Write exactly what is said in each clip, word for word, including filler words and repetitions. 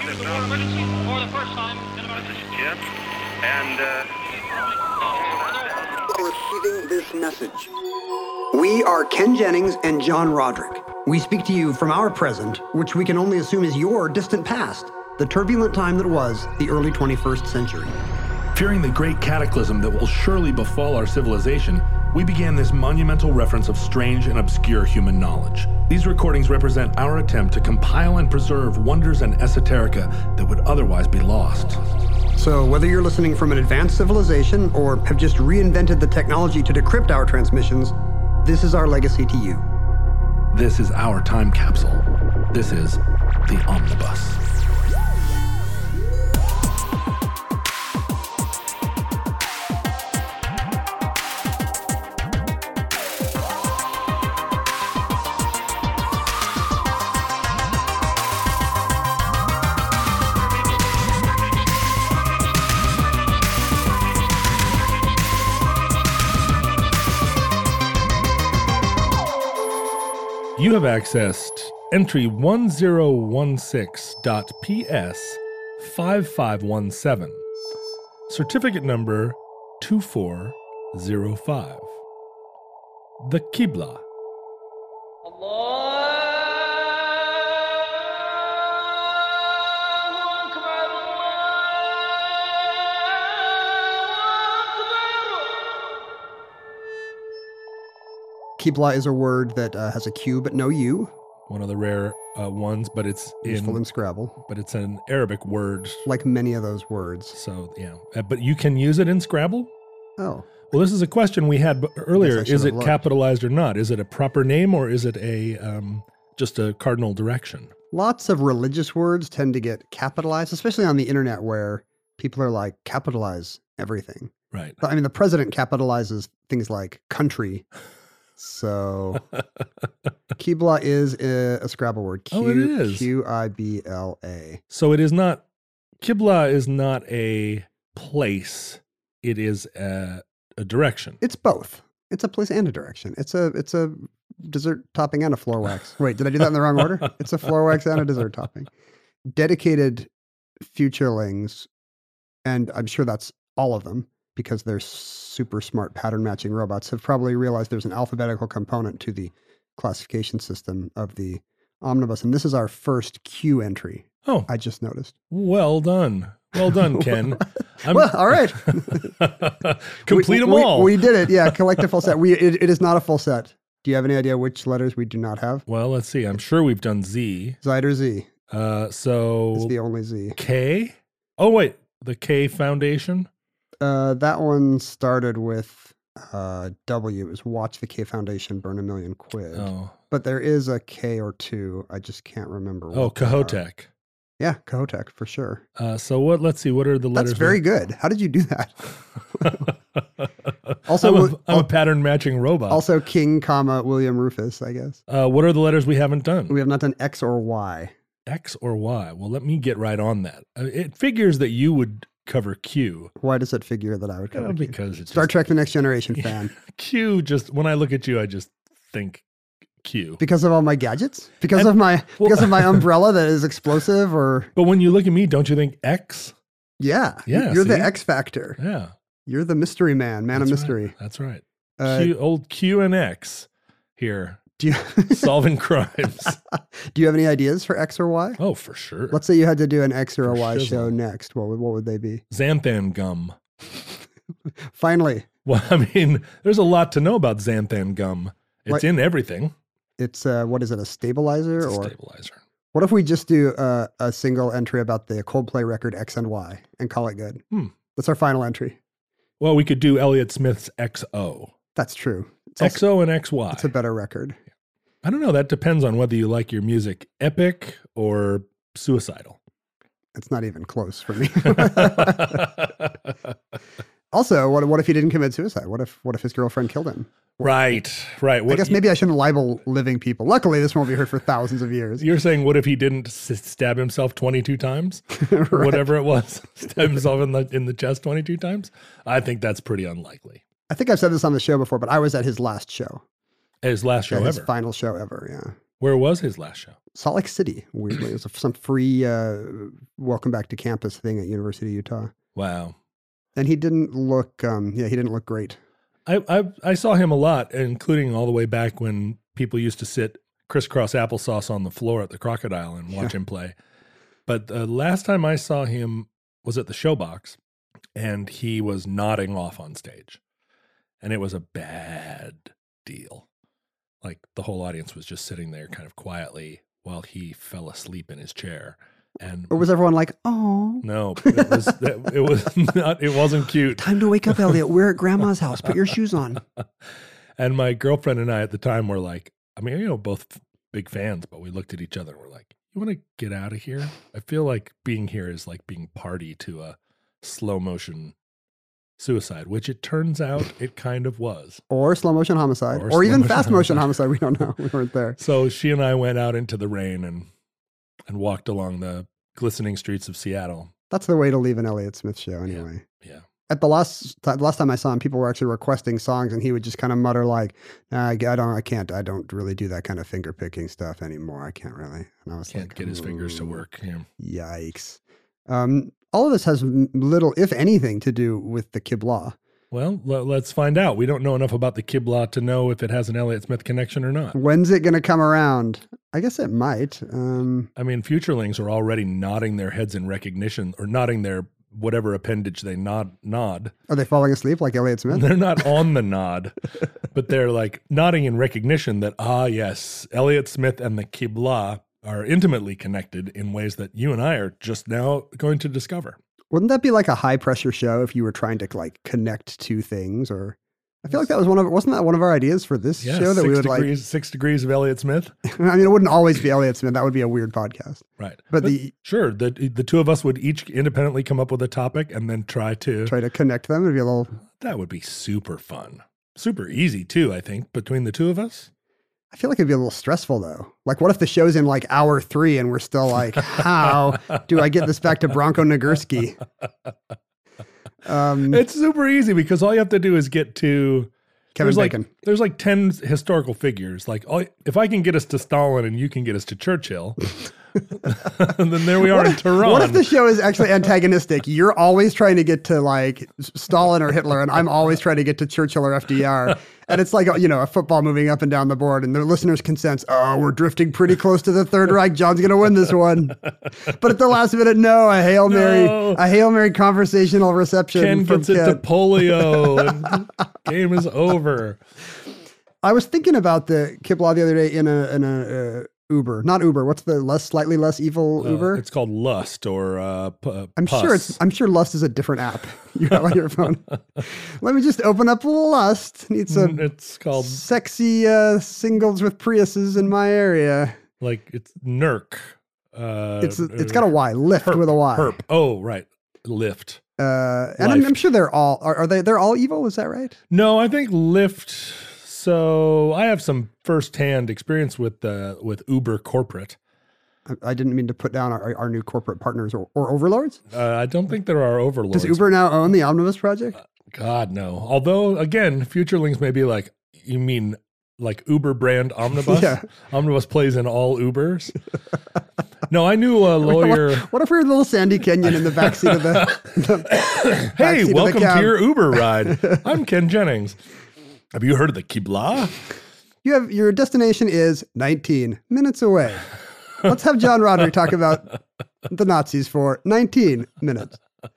use the word emergency for the first time in about... This is Jim, and, uh... Receiving this message. We are Ken Jennings and John Roderick. We speak to you from our present, which we can only assume is your distant past, the turbulent time that was the early twenty-first century. Fearing the great cataclysm that will surely befall our civilization, we began this monumental reference of strange and obscure human knowledge. These recordings represent our attempt to compile and preserve wonders and esoterica that would otherwise be lost. So whether you're listening from an advanced civilization or have just reinvented the technology to decrypt our transmissions, this is our legacy to you. This is our time capsule. This is the Omnibus. You have accessed entry one zero one six dot P S five five one seven, certificate number two four zero five. The Qibla. Qibla is a word that uh, has a Q but no U. One of the rare uh, ones, but it's Useful in, in Scrabble. But it's an Arabic word. Like many of those words. So, yeah. Uh, but you can use it in Scrabble? Oh. Well, this is a question we had b- earlier. Is it looked. capitalized or not? Is it a proper name or is it a um, just a cardinal direction? Lots of religious words tend to get capitalized, especially on the internet where people are like, capitalize everything. Right. I mean, the president capitalizes things like country. So, Qibla is a, a Scrabble word. Q, oh, it is. Q I B L A. So it is not, Qibla is not a place. It is a, a direction. It's both. It's a place and a direction. It's a it's a dessert topping and a floor wax. Wait, did I do that in the wrong order? It's a floor wax and a dessert topping. Dedicated futurelings, and I'm sure that's all of them, because they're super smart pattern matching robots, have probably realized there's an alphabetical component to the classification system of the Omnibus. And this is our first Q entry. Oh, I just noticed. Well done. Well done, Ken. I'm... Well, all right. Complete we, them we, all. We did it. Yeah. Collect a full set. We, it, it is not a full set. Do you have any idea which letters we do not have? Well, let's see. I'm sure we've done Z. Z or Z? Uh, so It's the only Z. K? Oh, wait. The K Foundation? Uh, that one started with uh, W. It was Watch the K Foundation Burn a Million Quid. Oh. But there is a K or two. I just can't remember. Oh, what they are. Kohotech. Yeah, Kohotech for sure. Uh, so what? Let's see. What are the letters? That's very we... good. How did you do that? also, I'm, a, I'm a pattern matching robot. Also, King, comma William Rufus. I guess. Uh, what are the letters we haven't done? We have not done X or Y. X or Y. Well, let me get right on that. Uh, it figures that you would cover Q. Why does it figure that I would cover uh, Q? Because it's Star just... Trek: The Next Generation fan. Q. Just when I look at you, I just think Q. Because of all my gadgets? Because and, of my well, because of my umbrella that is explosive, or but when you look at me, don't you think X? Yeah, yeah. You're see? the X factor. Yeah, you're the mystery man, man That's of mystery. Right. That's right. Uh, Q, old Q and X here. Do you solving crimes? Do you have any ideas for X or Y? Oh, for sure. Let's say you had to do an X or for a Y shizzle. show next. What would what would they be? Xanthan gum. Finally. Well, I mean, there's a lot to know about xanthan gum. It's what? in everything. It's uh, what is it? A stabilizer It's a or stabilizer? What if we just do uh, a single entry about the Coldplay record X and Y and call it good? Hmm. That's our final entry. Well, we could do Elliott Smith's X O. That's true. It's X O and X Y. It's a better record. I don't know. That depends on whether you like your music epic or suicidal. It's not even close for me. Also, what what if he didn't commit suicide? What if what if his girlfriend killed him? Right, right. What, I guess maybe I shouldn't libel living people. Luckily, this won't be heard for thousands of years. You're saying, what if he didn't s- stab himself twenty-two times? Right. Whatever it was, stab himself in the in the chest twenty-two times? I think that's pretty unlikely. I think I've said this on the show before, but I was at his last show. His last show His ever. final show ever, yeah. Where was his last show? Salt Lake City. Weirdly, it was some free uh, welcome back to campus thing at University of Utah. Wow. And he didn't look. Um, yeah, he didn't look great. I, I I saw him a lot, including all the way back when people used to sit crisscross applesauce on the floor at the Crocodile and watch Yeah. him play. But the last time I saw him was at the Showbox, and he was nodding off on stage. And it was a bad deal. Like the whole audience was just sitting there kind of quietly while he fell asleep in his chair. And Or was everyone like, "Oh, no, it was it was not it wasn't cute. time to wake up, Elliot. We're at Grandma's house. Put your shoes on." And my girlfriend and I at the time were like, I mean, you know, both big fans, but we looked at each other and we're like, you want to get out of here? I feel like being here is like being party to a slow motion suicide, which it turns out it kind of was. Or slow motion homicide, Or or, slow even motion fast motion homicide. homicide. We don't know. We weren't there. So she and I went out into the rain and and walked along the glistening streets of Seattle. That's the way to leave an Elliott Smith show, anyway. Yeah. At the last the last time I saw him, people were actually requesting songs, and he would just kind of mutter like, nah, "I don't, I can't, I don't really do that kind of finger picking stuff anymore. I can't really." And I was Can't like, get his fingers to "Ooh, work. Yeah. Yikes! Um, all of this has m- little, if anything, to do with the Kiblah. Well, l- let's find out. We don't know enough about the Kiblah to know if it has an Elliott Smith connection or not. When's it going to come around? I guess it might. Um, I mean, futurelings are already nodding their heads in recognition or nodding their whatever appendage they nod nod. are they falling asleep like Elliott Smith? They're not on the nod, but they're like nodding in recognition that, ah, yes, Elliott Smith and the Kiblah are intimately connected in ways that you and I are just now going to discover. Wouldn't that be like a high pressure show if you were trying to like connect two things? Or I feel like that was one of wasn't that one of our ideas for this Yeah, show that six we would degrees, six degrees of Elliott Smith. like. I mean, it wouldn't always be Elliott Smith. That would be a weird podcast. Right. But the- sure, the the two of us would each independently come up with a topic and then try to Try to connect them. It'd be a little. that would be super fun. Super easy too, I think, between the two of us. I feel like it'd be a little stressful though. Like, what if the show's in like hour three and we're still like, how do I get this back to Bronco Nagurski? Um, It's super easy because all you have to do is get to Kevin there's like Bacon. there's like ten historical figures. Like, all, if I can get us to Stalin and you can get us to Churchill, then there we are in Tehran. What if the show is actually antagonistic? You're always trying to get to like Stalin or Hitler, and I'm always trying to get to Churchill or F D R. And it's like, you know, a football moving up and down the board, and the listeners can sense, oh, we're drifting pretty close to the Third Reich. John's going to win this one. But at the last minute, no, a Hail Mary, No. a Hail Mary conversational reception. Ken from gets it to Ken. polio and game is over. I was thinking about the Kiblah the other day in a in a uh, Uber, not Uber. What's the less slightly less evil Uh, Uber? it's called Lust or uh, p- uh, I'm Pus. sure it's. I'm sure Lust is a different app you have on your phone. Let me just open up Lust. Need some It's called sexy uh, singles with Priuses in my area. like it's N E R C. Uh, It's it's got a Y. Lift Herp, with a Y. Herp. Oh, right. Lyft. Uh, and I'm, Life. I'm sure they're all. Are, are they? They're all evil. Is that right? No, I think Lyft. So I have some firsthand experience with uh, with Uber corporate. I, I didn't mean to put down our, our new corporate partners or, or overlords. Uh, I don't think there are overlords. Does Uber now own the Omnibus Project? God, no. Although, again, futurelings may be like, you mean like Uber brand Omnibus? Yeah. Omnibus plays in all Ubers. No, I knew a lawyer. What if we were little Sandy Kenyon in the backseat of the, the Hey, backseat of the welcome cab? to your Uber ride. I'm Ken Jennings. Have you heard of the Kiblah? You have your destination is nineteen minutes away. Let's have John Roderick talk about the Nazis for nineteen minutes.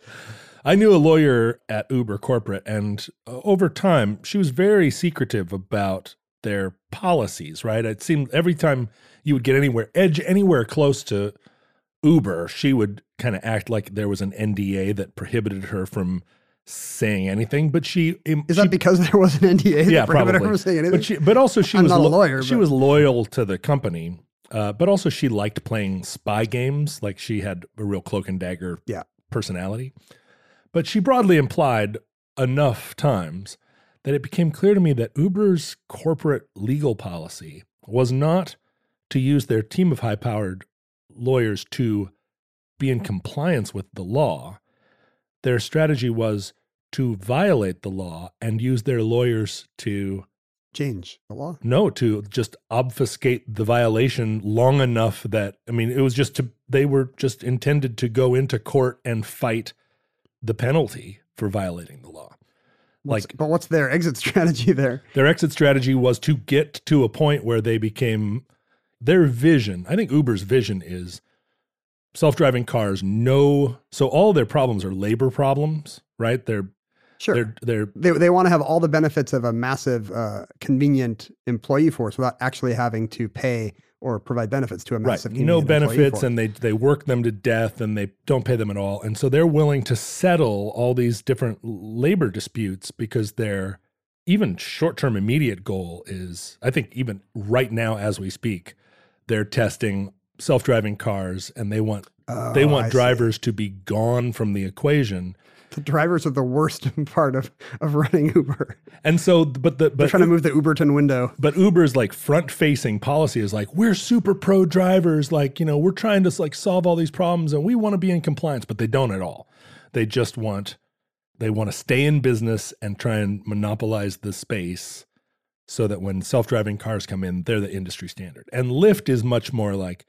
I knew a lawyer at Uber corporate, and uh, over time, she was very secretive about their policies, right? It seemed every time you would get anywhere, edge anywhere close to Uber, she would kind of act like there was an N D A that prohibited her from saying anything. But she Is she, that because there was an N D A that yeah, prohibited probably. her from saying anything? But she, but also she I'm was not a lo- lawyer, She but- was loyal to the company, uh, but also she liked playing spy games. Like she had a real cloak and dagger Yeah. personality. But she broadly implied enough times that it became clear to me that Uber's corporate legal policy was not to use their team of high-powered lawyers to be in compliance with the law. Their strategy was to violate the law and use their lawyers to change the law? No, to just obfuscate the violation long enough that, I mean, it was just to, they were just intended to go into court and fight the penalty for violating the law. What's, Like, but what's their exit strategy there? their exit strategy was to get to a point where they became, their vision, I think Uber's vision is self-driving cars, no, so all their problems are labor problems, right? They're, Sure. they're, they're, They, they want to have all the benefits of a massive, uh, convenient employee force without actually having to pay or provide benefits to a right, massive no convenient employee benefits, force. and they, they work them to death and they don't pay them at all. And so they're willing to settle all these different labor disputes because their even short-term immediate goal is, I think even right now as we speak, they're testing self-driving cars and they want Oh, they want I see. drivers to be gone from the equation. The drivers are the worst part of, of running Uber. And so, but the They're but trying to move the Uberton window. but Uber's like front-facing policy is like, we're super pro drivers, like, you know, we're trying to like solve all these problems and we want to be in compliance, but they don't at all. They just want they want to stay in business and try and monopolize the space so that when self-driving cars come in, they're the industry standard. And Lyft is much more like,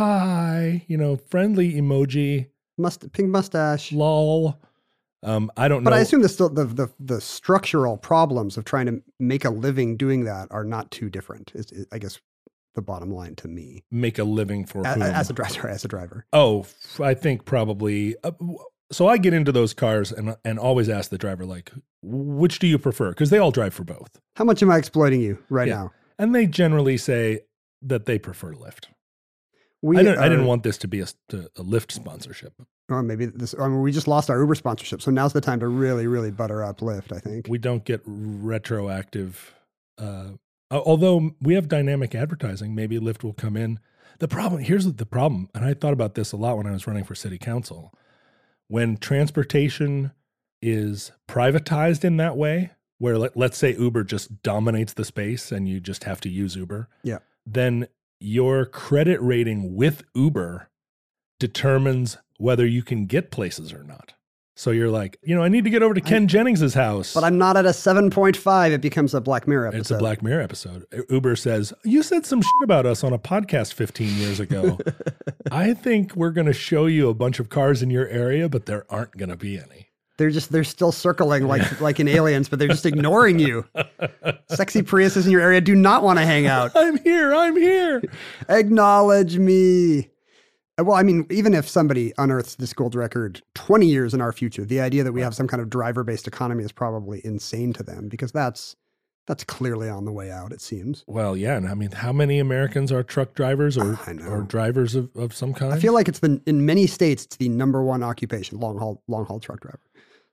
hi, you know, friendly emoji, Must pink mustache. lol. Um, I don't know. But I assume the still the, the the structural problems of trying to make a living doing that are not too different. Is, is I guess the bottom line to me make a living for A- whom? as a driver. As a driver, Oh, f- I think probably. Uh, w- so I get into those cars and and always ask the driver, like, which do you prefer? Because they all drive for both. how much am I exploiting you right Yeah. now? And they generally say that they prefer Lyft. We I, didn't, I didn't are- want this to be a, to a Lyft sponsorship. Or maybe this. I mean, we just lost our Uber sponsorship, so now's the time to really, really butter up Lyft. I think. We don't get retroactive. Uh, al- although we have dynamic advertising, maybe Lyft will come in. The problem, here's the problem, and I thought about this a lot when I was running for city council. When transportation is privatized in that way, where let, let's say Uber just dominates the space and you just have to use Uber, Yeah. then your credit rating with Uber determines whether you can get places or not. So you're like, you know, I need to get over to Ken Jennings's house. But I'm not at a seven point five. It becomes a Black Mirror episode. It's a Black Mirror episode. Uber says, you said some shit about us on a podcast fifteen years ago. I think we're going to show you a bunch of cars in your area, but there aren't going to be any. They're just they're still circling like like in Aliens, but they're just ignoring you. Sexy Priuses in your area do not want to hang out. I'm here. I'm here. Acknowledge me. Well, I mean, even if somebody unearths this gold record twenty years in our future, the idea that we have some kind of driver-based economy is probably insane to them because that's that's clearly on the way out, it seems. Well, yeah. And I mean, how many Americans are truck drivers or, I know. or drivers of, of some kind? I feel like it's the in many states it's the number one occupation, long haul long haul truck driver.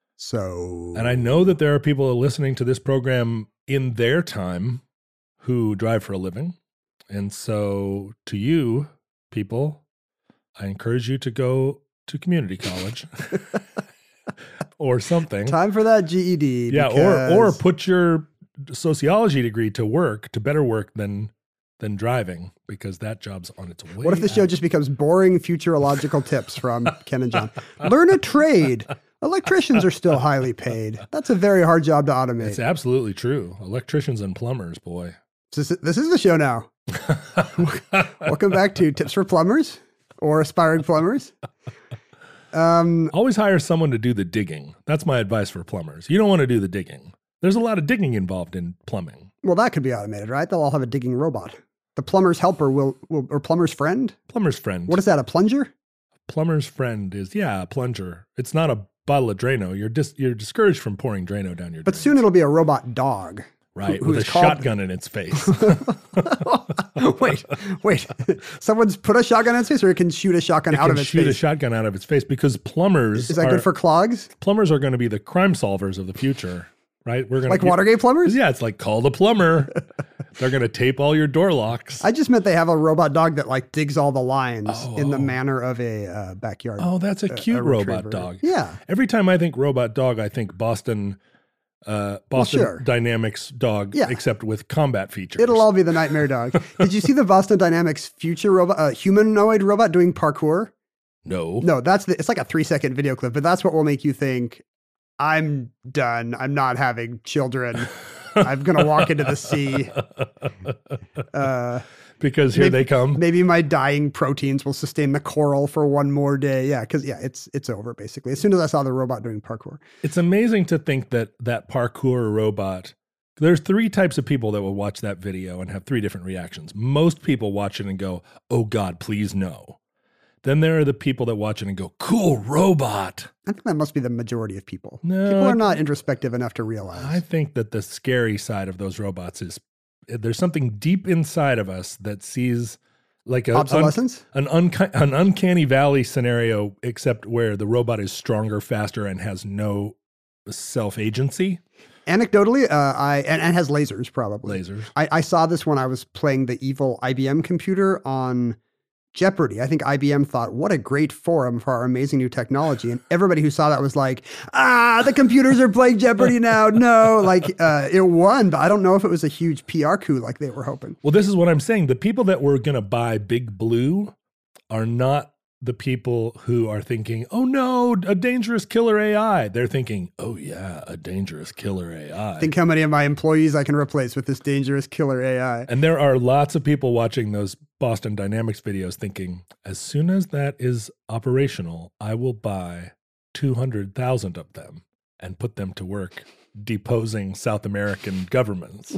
So And I know that there are people listening to this program in their time who drive for a living. And so to you, people, I encourage you to go to community college or something. time for that G E D. Yeah, or or because- put your sociology degree to work, to better work than than driving, because that job's on its way. What if the show out. just becomes boring futurological tips from Ken and John? Learn a trade. Electricians are still highly paid. That's a very hard job to automate. It's absolutely true. Electricians and plumbers, boy. This is, this is the show now. Welcome back to Tips for Plumbers or Aspiring Plumbers. Um, Always hire someone to do the digging. That's my advice for plumbers. You don't want to do the digging. There's a lot of digging involved in plumbing. well, that could be automated, right? They'll all have a digging robot. The plumber's helper will, will or plumber's friend? Plumber's friend. What is that, a plunger? Plumber's friend is, yeah, a plunger. It's not a bottle of Drano. You're dis- you're discouraged from pouring Drano down your But drains. soon it'll be a robot dog. Right, who- who with a is called- shotgun in its face. wait, wait. Someone's put a shotgun in its face or it can shoot a shotgun It out can of its shoot a face? shotgun out of its face because plumbers Is that are, good for clogs? plumbers are going to be the crime solvers of the future, right? We're going Like to Watergate plumbers? Yeah, it's like call the plumber. They're going to tape all your door locks. I just meant they have a robot dog that like digs all the lines Oh, in the oh. manner of a uh, backyard. Oh, that's a a cute robot retriever. dog. Yeah. Every time I think robot dog, I think Boston, uh, Boston sure. Dynamics dog, Yeah. except with combat features. It'll all be the nightmare dog. Did you see the Boston Dynamics future robot, uh, humanoid robot doing parkour? no. No, that's the, it's like a three second video clip, but that's what will make you think I'm done. I'm not having children. I'm going to walk into the sea. Uh, because here maybe, they come. Maybe my dying proteins will sustain the coral for one more day. Yeah, because yeah, it's it's over basically. As soon as I saw the robot doing parkour. It's amazing to think that that parkour robot, there's three types of people that will watch that video and have three different reactions. Most people watch it and go, oh God, please no. Then there are the people that watch it and go, cool robot. I think that must be the majority of people. No, people are I- not introspective enough to realize. I think that the scary side of those robots is there's something deep inside of us that sees like a, Obsolescence? An, an, unca- an uncanny valley scenario, except where the robot is stronger, faster, and has no self-agency. Anecdotally, uh, I and, and has lasers probably. Lasers. I, I saw this when I was playing the evil I B M computer on Jeopardy. I think I B M thought, what a great forum for our amazing new technology. And everybody who saw that was like, ah, the computers are playing Jeopardy now. No, like uh, it won, but I don't know if it was a huge P R coup like they were hoping. Well, this is what I'm saying. The people that were going to buy Big Blue are not the people who are thinking, oh no, a dangerous killer A I. They're thinking, oh yeah, a dangerous killer A I. Think how many of my employees I can replace with this dangerous killer A I. And there are lots of people watching those Boston Dynamics videos thinking, as soon as that is operational, I will buy two hundred thousand of them and put them to work deposing South American governments.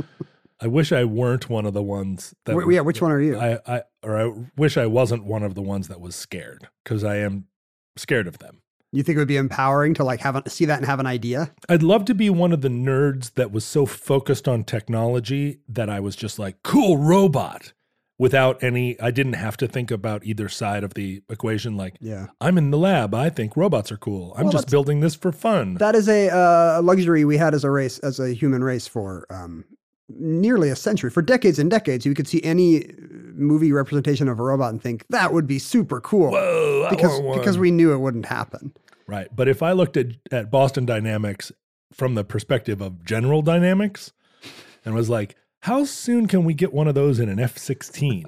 I wish I weren't one of the ones that... Wait, yeah, which one are you? I, I, or I wish I wasn't one of the ones that was scared, because I am scared of them. You think it would be empowering to like have a, see that and have an idea? I'd love to be one of the nerds that was so focused on technology that I was just like, cool robot, without any, I didn't have to think about either side of the equation. Like, Yeah. I'm in the lab, I think robots are cool. I'm Well, just that's- building this for fun. That is a uh, luxury we had as a race, as a human race for um, nearly a century. For decades and decades, you could see any movie representation of a robot and think that would be super cool. Whoa, I because want one. because we knew it wouldn't happen. Right. But if I looked at, at Boston Dynamics from the perspective of General Dynamics and was like, how soon can we get one of those in an F sixteen?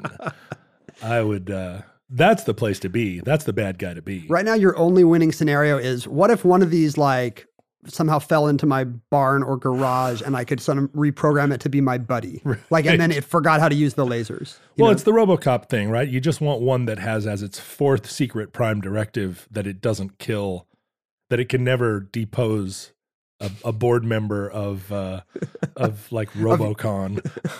I would, uh, that's the place to be. That's the bad guy to be. Right now, your only winning scenario is what if one of these like somehow fell into my barn or garage and I could sort of reprogram it to be my buddy. Like, and then it forgot how to use the lasers. you Well, know? it's the RoboCop thing, right? You just want one that has as its fourth secret prime directive that it doesn't kill, that it can never depose a, a board member of uh, of like Robocon.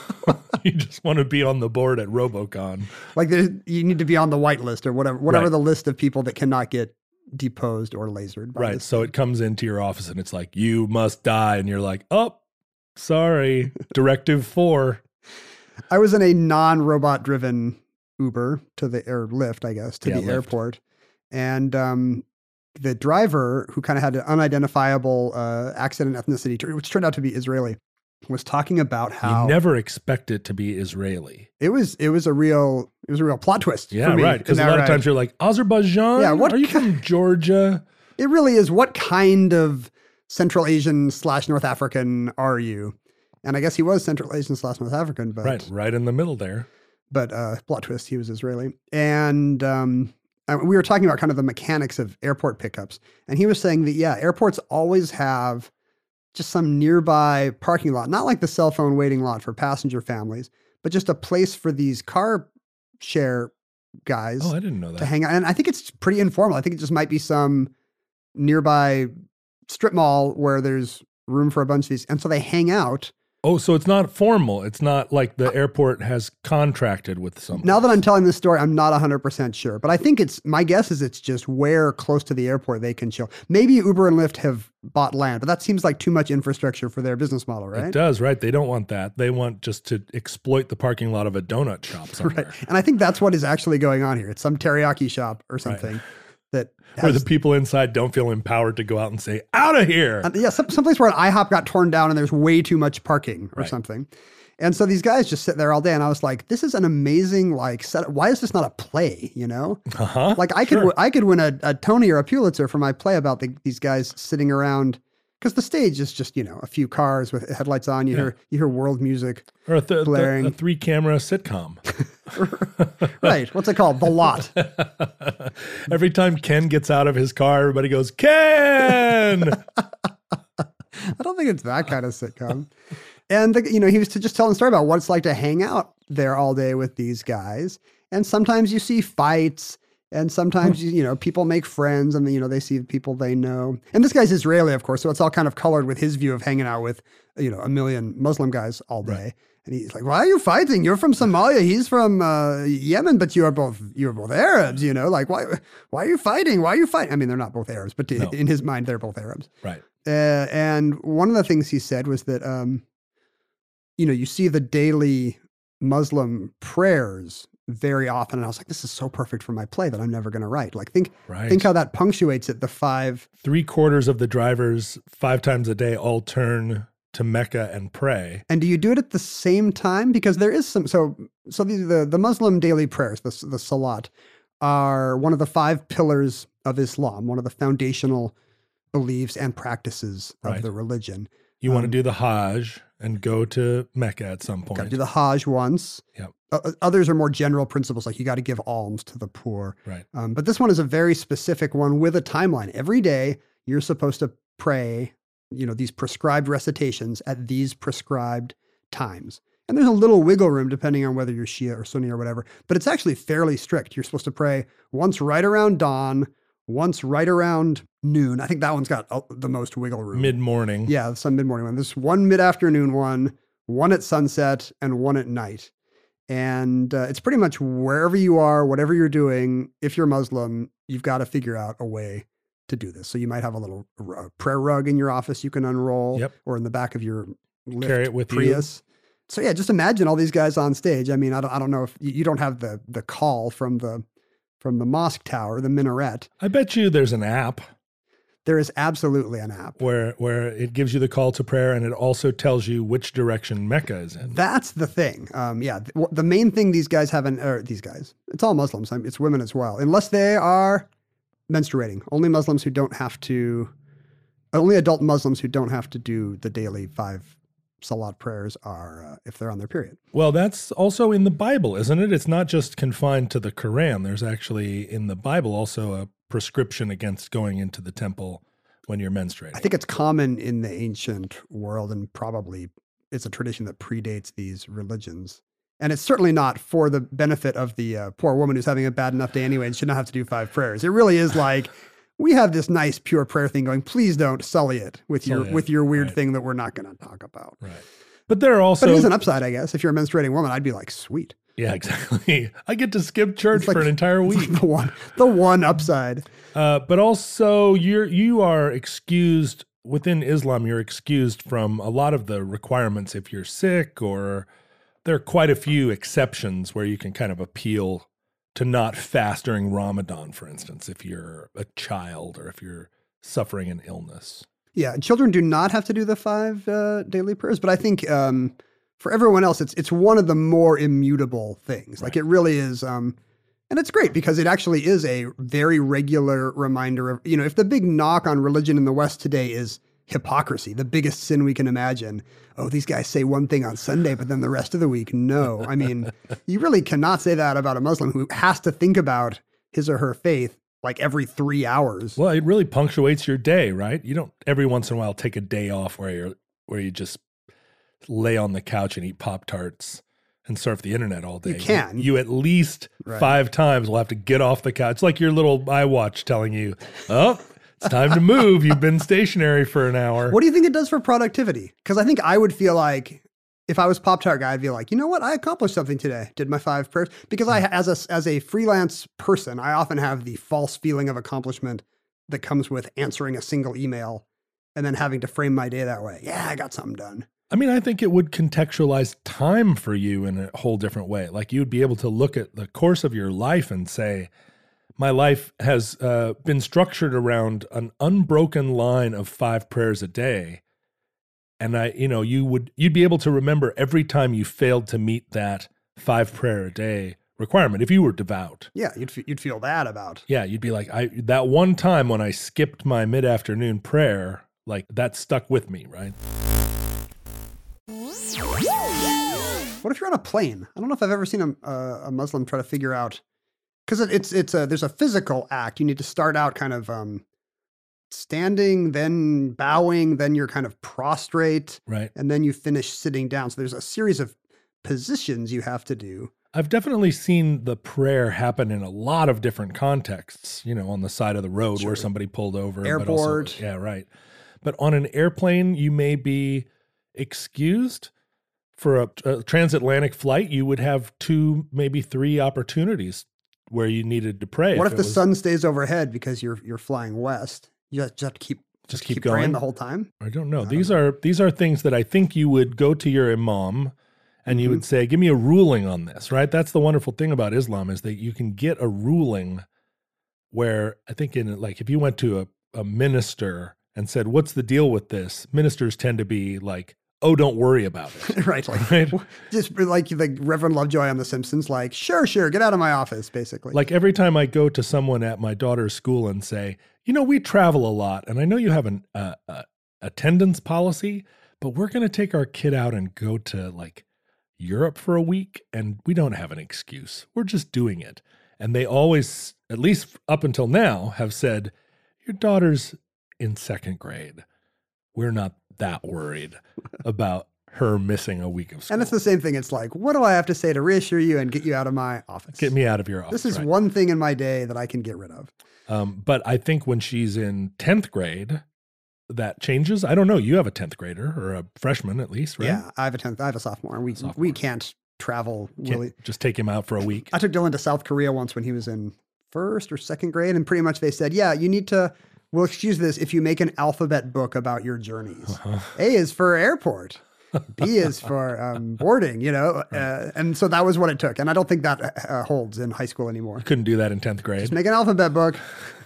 You just want to be on the board at Robocon. like there's, you need to be on the whitelist or whatever, whatever Right. the list of people that cannot get deposed or lasered. By Right. this. So it comes into your office and it's like, you must die. And you're like, oh, sorry, directive four. I was in a non-robot driven Uber to the or Lyft, I guess, to Yeah, the Lyft. airport. And um, the driver, who kind of had an unidentifiable uh, accent and ethnicity, which turned out to be Israeli, was talking about how You never expect it to be Israeli. it was it was a real it was a real plot twist. Yeah, for me right. Because in a that lot of ride. times you're like, Azerbaijan? Yeah, what Are you ki- from Georgia? It really is. What kind of Central Asian slash North African are you? And I guess he was Central Asian slash North African, but Right. Right in the middle there. but uh, plot twist, he was Israeli. And um, uh, we were talking about kind of the mechanics of airport pickups. And he was saying that, yeah, airports always have just some nearby parking lot, not like the cell phone waiting lot for passenger families, but just a place for these car share guys Oh, I didn't know to that. hang out. And I think it's pretty informal. I think it just might be some nearby strip mall where there's room for a bunch of these. And so they hang out. Oh, so it's not formal. It's not like the airport has contracted with something. Now that I'm telling this story, I'm not one hundred percent sure, but I think it's, my guess is it's just where close to the airport they can chill. Maybe Uber and Lyft have bought land, but that seems like too much infrastructure for their business model, right? It does, right? They don't want that. They want just to exploit the parking lot of a donut shop somewhere. Right. And I think that's what is actually going on here. It's some teriyaki shop or something that Where has, the people inside don't feel empowered to go out and say, out of here. Uh, yeah, some someplace where an IHOP got torn down and there's way too much parking or Right. something. And so these guys just sit there all day. And I was like, this is an amazing, like, set. Why is this not a play? You know, Uh-huh. like I could, Sure. I could win a, a Tony or a Pulitzer for my play about the, these guys sitting around. Because the stage is just, you know, a few cars with headlights on. You Yeah. hear, you hear world music. Or a, th- th- blaring. a three-camera sitcom. Right. What's it called? The Lot. Every time Ken gets out of his car, everybody goes, Ken! I don't think it's that kind of sitcom. And, the, you know, he was to just telling a story about what it's like to hang out there all day with these guys. And sometimes you see fights and sometimes, you know, people make friends and, you know, they see people they know. And this guy's Israeli, of course. So it's all kind of colored with his view of hanging out with, you know, a million Muslim guys all day. Right. And he's like, why are you fighting? You're from Somalia. He's from uh, Yemen, but you are both you are both Arabs, you know, like, why why are you fighting? Why are you fighting? I mean, they're not both Arabs, but no. in his mind, they're both Arabs. Right. Uh, and one of the things he said was that, um, you know, you see the daily Muslim prayers very often. And I was like, this is so perfect for my play that I'm never going to write. Like, think, right. think how that punctuates it, the five. Three quarters of the drivers five times a day all turn to Mecca and pray. And do you do it at the same time? Because there is some, so, so the, the, the Muslim daily prayers, the, the Salat, are one of the five pillars of Islam, one of the foundational beliefs and practices of right. the religion. You um, want to do the Hajj and go to Mecca at some point. Got to do the Hajj once. Yep. Uh, others are more general principles, like you got to give alms to the poor. Right. Um, but this one is a very specific one with a timeline. Every day you're supposed to pray, you know, these prescribed recitations at these prescribed times. And there's a little wiggle room depending on whether you're Shia or Sunni or whatever, but it's actually fairly strict. You're supposed to pray once right around dawn, once right around noon. I think that one's got uh, the most wiggle room. Mid-morning. Yeah, some mid-morning one. There's one mid-afternoon one, one at sunset, and one at night. And uh, it's pretty much wherever you are, whatever you're doing, if you're Muslim, you've got to figure out a way to do this. So you might have a little uh, prayer rug in your office you can unroll, yep. or in the back of your Lyft Carry it with Prius. you. So yeah, just imagine all these guys on stage. I mean, I don't, I don't know if you, you don't have the the call from the from the mosque tower, the minaret. I bet you there's an app. There is absolutely an app where where it gives you the call to prayer, and it also tells you which direction Mecca is in. That's the thing. Um, yeah, the, the main thing these guys haven't, or these guys, it's all Muslims. I mean, it's women as well, unless they are menstruating. Only Muslims who don't have to, only adult Muslims who don't have to do the daily five Salat prayers are uh, if they're on their period. Well, that's also in the Bible, isn't it? It's not just confined to the Quran. There's actually in the Bible also a prescription against going into the temple when you're menstruating. I think it's common in the ancient world, and probably it's a tradition that predates these religions. And it's certainly not for the benefit of the uh, poor woman who's having a bad enough day anyway and should not have to do five prayers. It really is like, we have this nice pure prayer thing going. Please don't sully it with sully your it. with your weird right. thing that we're not going to talk about. Right. But there are also, but it is an upside, I guess. If you're a menstruating woman, I'd be like, sweet. Yeah, exactly. I get to skip church like, for an entire week. The one, the one upside. Uh, but also, you're you are excused within Islam. You're excused from a lot of the requirements if you're sick, or there are quite a few exceptions where you can kind of appeal to not fast during Ramadan, for instance, if you're a child or if you're suffering an illness. Yeah, children do not have to do the five uh, daily prayers, but I think um, for everyone else, it's it's one of the more immutable things. Right. Like it really is, um, and it's great because it actually is a very regular reminder of, you know, if the big knock on religion in the West today is hypocrisy, the biggest sin we can imagine. Oh, these guys say one thing on Sunday, but then the rest of the week, no. I mean, you really cannot say that about a Muslim who has to think about his or her faith like every three hours. Well, it really punctuates your day, right? You don't every once in a while take a day off where you're where you just lay on the couch and eat Pop-Tarts and surf the internet all day. You can. You, you at least right. five times will have to get off the couch. It's like your little iWatch telling you, oh, it's time to move. You've been stationary for an hour. What do you think it does for productivity? Because I think I would feel like, if I was Pop-Tart guy, I'd be like, you know what? I accomplished something today. Did my five prayers. Because I, as a, as a freelance person, I often have the false feeling of accomplishment that comes with answering a single email and then having to frame my day that way. Yeah, I got something done. I mean, I think it would contextualize time for you in a whole different way. Like you'd be able to look at the course of your life and say, my life has uh, been structured around an unbroken line of five prayers a day. And I, you know, you would, you'd be able to remember every time you failed to meet that five prayer a day requirement if you were devout. Yeah, you'd f- you'd feel bad about. Yeah, you'd be like, I that one time when I skipped my mid-afternoon prayer, like that stuck with me, right? What if you're on a plane? I don't know if I've ever seen a, a, a Muslim try to figure out, because it, it's it's a there's a physical act. You need to start out kind of um, standing, then bowing, then you're kind of prostrate, Right. and then you finish sitting down. So there's a series of positions you have to do. I've definitely seen the prayer happen in a lot of different contexts, you know, on the side of the road Sure. where somebody pulled over. but also- Airport. yeah, right. But on an airplane, you may be excused. For a, a transatlantic flight, you would have two, maybe three opportunities where you needed to pray. What if it the was- sun stays overhead because you're you're flying west? You just have to keep Just just keep keep, praying going? the whole time. I don't know. I don't These are these are things that I think you would go to your imam and you Mhm. would say, give me a ruling on this, right? That's the wonderful thing about Islam is that you can get a ruling where I think in like if you went to a, a minister and said, what's the deal with this? Ministers tend to be like, oh, don't worry about it. Right, like Right? just like the Reverend Lovejoy on The Simpsons, like sure, sure, get out of my office, basically. Like every time I go to someone at my daughter's school and say, you know, we travel a lot and I know you have an uh, uh, attendance policy, but we're going to take our kid out and go to like Europe for a week and we don't have an excuse. We're just doing it. And they always, at least up until now, have said, your daughter's in second grade. We're not that worried about her missing a week of school. And it's the same thing. It's like, what do I have to say to reassure you and get you out of my office? Get me out of your office. This is right? one thing in my day that I can get rid of. Um, but I think when she's in tenth grade, that changes. I don't know. You have a tenth grader or a freshman at least, right? Yeah, I have a tenth. I have a sophomore. We Sophomore. we can't travel Can't really. just take him out for a week. I took Dylan to South Korea once when he was in first or second grade, and pretty much they said, yeah, you need to. We'll excuse this if you make an alphabet book about your journeys. Uh-huh. A is for airport. B is for um, boarding, you know? Uh, and so that was what it took. And I don't think that uh, holds in high school anymore. Couldn't do that in tenth grade. Just make an alphabet book.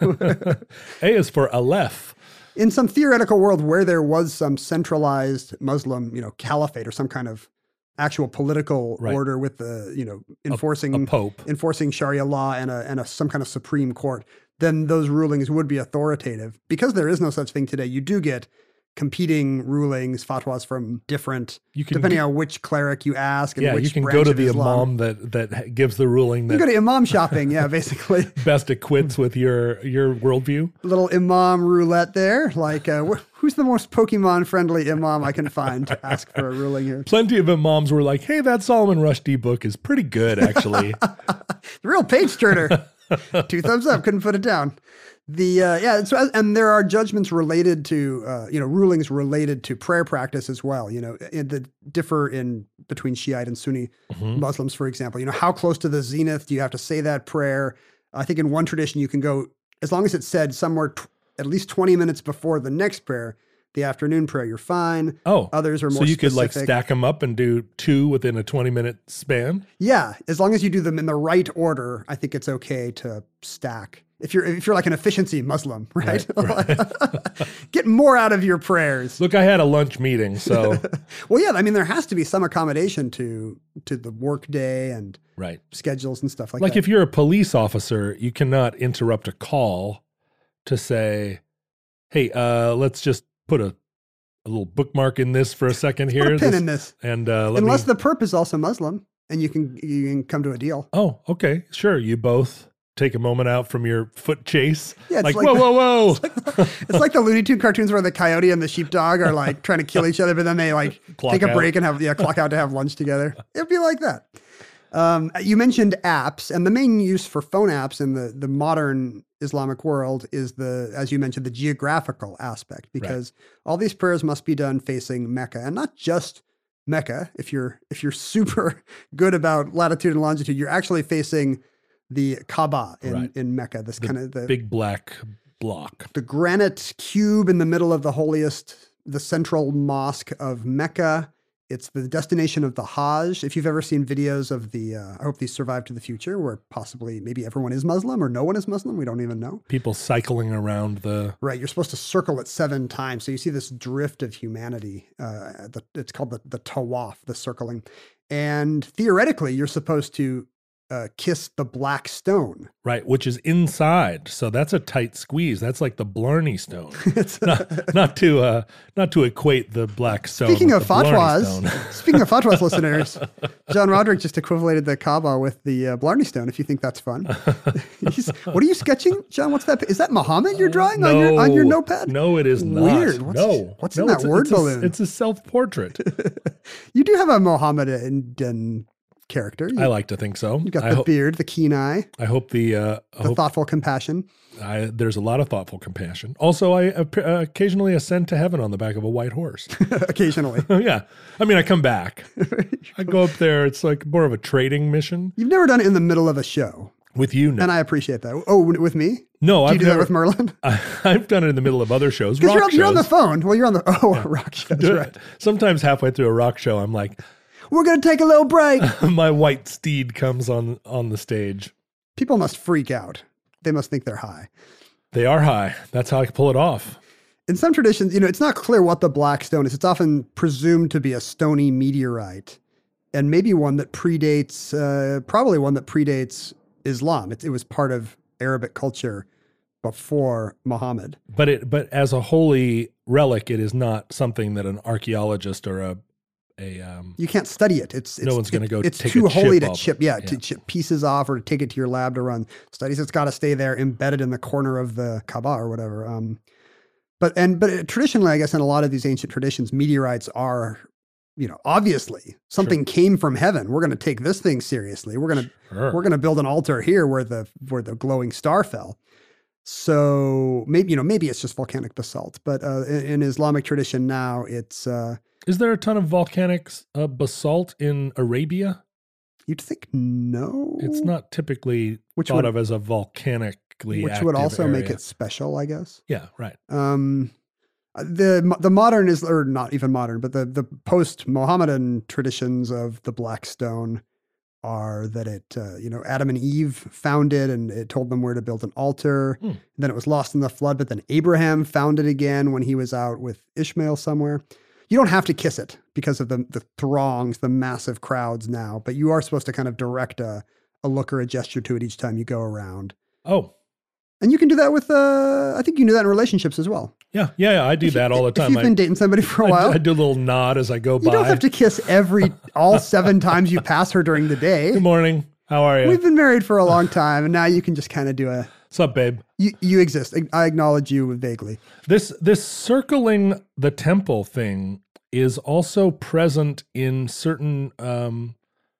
A is for Aleph. In some theoretical world where there was some centralized Muslim, you know, caliphate or some kind of actual political Right. order with the, you know, enforcing A pope. enforcing Sharia law and a and a some kind of supreme court, then those rulings would be authoritative. Because there is no such thing today, you do get competing rulings, fatwas from different, You can depending g- on which cleric you ask and Yeah, which you can branch go to of the Islam. imam that, that gives the ruling You that go to imam shopping, yeah, basically. best acquits with your, your worldview. Little imam roulette there. Like, uh, wh- who's the most Pokemon friendly imam I can find to ask for a ruling here? Plenty of imams were like, hey, that Solomon Rushdie book is pretty good, actually. The real page turner. Two thumbs up. Couldn't put it down. The uh, yeah, so and there are judgments related to uh, you know rulings related to prayer practice as well. You know, in that differ in between Shiite and Sunni Mhm. Muslims, for example. You know, how close to the zenith do you have to say that prayer? I think in one tradition you can go as long as it's said somewhere t- at least twenty minutes before the next prayer, the afternoon prayer. You're fine. Oh, Others are more so you could like specific. stack them up and do two within a twenty minute span? Yeah, as long as you do them in the right order, I think it's okay to stack. If you're if you're like an efficiency Muslim, right? Right, Get more out of your prayers. Look, I had a lunch meeting, so Well, yeah, I mean there has to be some accommodation to to the work day and right. schedules and stuff like, Like that. if you're a police officer, you cannot interrupt a call to say, hey, uh, let's just put a, a little bookmark in this for a second here. Put a pin This- in this. And uh, let Unless me, the perp is also Muslim and you can you can come to a deal. oh, okay, sure. You both take a moment out from your foot chase. Yeah, it's like, like whoa, the- whoa, whoa. It's like the Looney Tune cartoons where the coyote and the sheepdog are like trying to kill each other, but then they like Clock take a out. break and have yeah clock out to have lunch together. It'd be like that. Um, you mentioned apps, and the main use for phone apps in the the modern Islamic world is the, as you mentioned, the geographical aspect, because all these prayers must be done facing Mecca, and not just Mecca. If you're if you're super good about latitude and longitude, you're actually facing the Kaaba in, Right. in Mecca. This kind of the Big black block. the granite cube in the middle of the holiest, the central mosque of Mecca. It's the destination of the Hajj. If you've ever seen videos of the, uh, I hope these survive to the future, where possibly maybe everyone is Muslim or no one is Muslim. We don't even know. People cycling around the. Right. You're supposed to circle it seven times. So you see this drift of humanity. Uh, the, it's called the, the tawaf, the circling. And theoretically, you're supposed to uh, kiss the black stone. Right, which is inside. So that's a tight squeeze. That's like the Blarney Stone. It's not, not to uh, not to equate the black stone. Speaking with of the Blarney fatwas, Stone. speaking of fatwas, listeners, John Roderick just equivalated the Kaaba with the uh, Blarney Stone. If you think that's fun, He's, what are you sketching, John? What's that? Is that Muhammad you're drawing no, on your on your notepad? No, it is not. Weird. What's, no, what's no, in that it's a- word it's a, balloon? It's a self-portrait. You do have a Mohammedan character. You, I like to think so. you got I the ho- beard, the keen eye, I hope the uh, I the hope thoughtful compassion. I, there's a lot of thoughtful compassion. Also, I uh, occasionally ascend to heaven on the back of a white horse. Occasionally. Yeah, I mean, I come back. I go up there. It's like more of a trading mission You've never done it in the middle of a show, with you now. and I appreciate that. Oh, with me? no, Do you I've do never. that with Merlin? I, I've done it in the middle of other shows. Because Rock you're, on- you're on the shows. phone. Well, you're on the oh a rock show. That's right. Sometimes halfway through a rock show, I'm like, We're gonna take a little break. my white steed comes on on the stage. People must freak out. They must think they're high. They are high. That's how I can pull it off. In some traditions, you know, it's not clear what the black stone is. It's often presumed to be a stony meteorite, and maybe one that predates, uh, probably one that predates Islam. It, it was part of Arabic culture before Muhammad. But it but as a holy relic, it is not something that an archaeologist or a a um, You can't study it. It's, it's No one's gonna it- go It's take too a chip holy to off. chip. Yeah, to Yeah. chip pieces off or to take it to your lab to run studies. It's got to stay there, embedded in the corner of the Kaaba or whatever. Um, but and but traditionally, I guess in a lot of these ancient traditions, meteorites are, you know, obviously something came from heaven. We're going to take this thing seriously. We're gonna Sure. we're going to build an altar here where the where the glowing star fell. So maybe you know maybe it's just volcanic basalt, but uh, in, in Islamic tradition now it's uh, Is there a ton of volcanic uh, basalt in Arabia? you'd think no, It's not typically Which thought would- of as a volcanically which active would also make area. it special, I guess. Yeah, right. Um, the the modern is or not even modern, but the the post Mohammedan traditions of the Black Stone are that it uh, you know Adam and Eve found it and it told them where to build an altar. Hmm. Then it was lost in the flood, but then Abraham found it again when he was out with Ishmael somewhere. You don't have to kiss it because of the the throngs, the massive crowds now, but you are supposed to kind of direct a a look or a gesture to it each time you go around. Oh, And you can do that with, uh, I think you can do that in relationships as well. yeah, yeah, yeah. I do If you- that all the If time. you've I, been dating somebody for a I- while, I do a little nod as I go you by. don't have to kiss every, all seven times you pass her during the Good day. morning. How are you? We've been married for a long time, and now you can just kind of do a, What's up, babe? you, you exist. I acknowledge you vaguely. This this circling the temple thing is also present in certain um,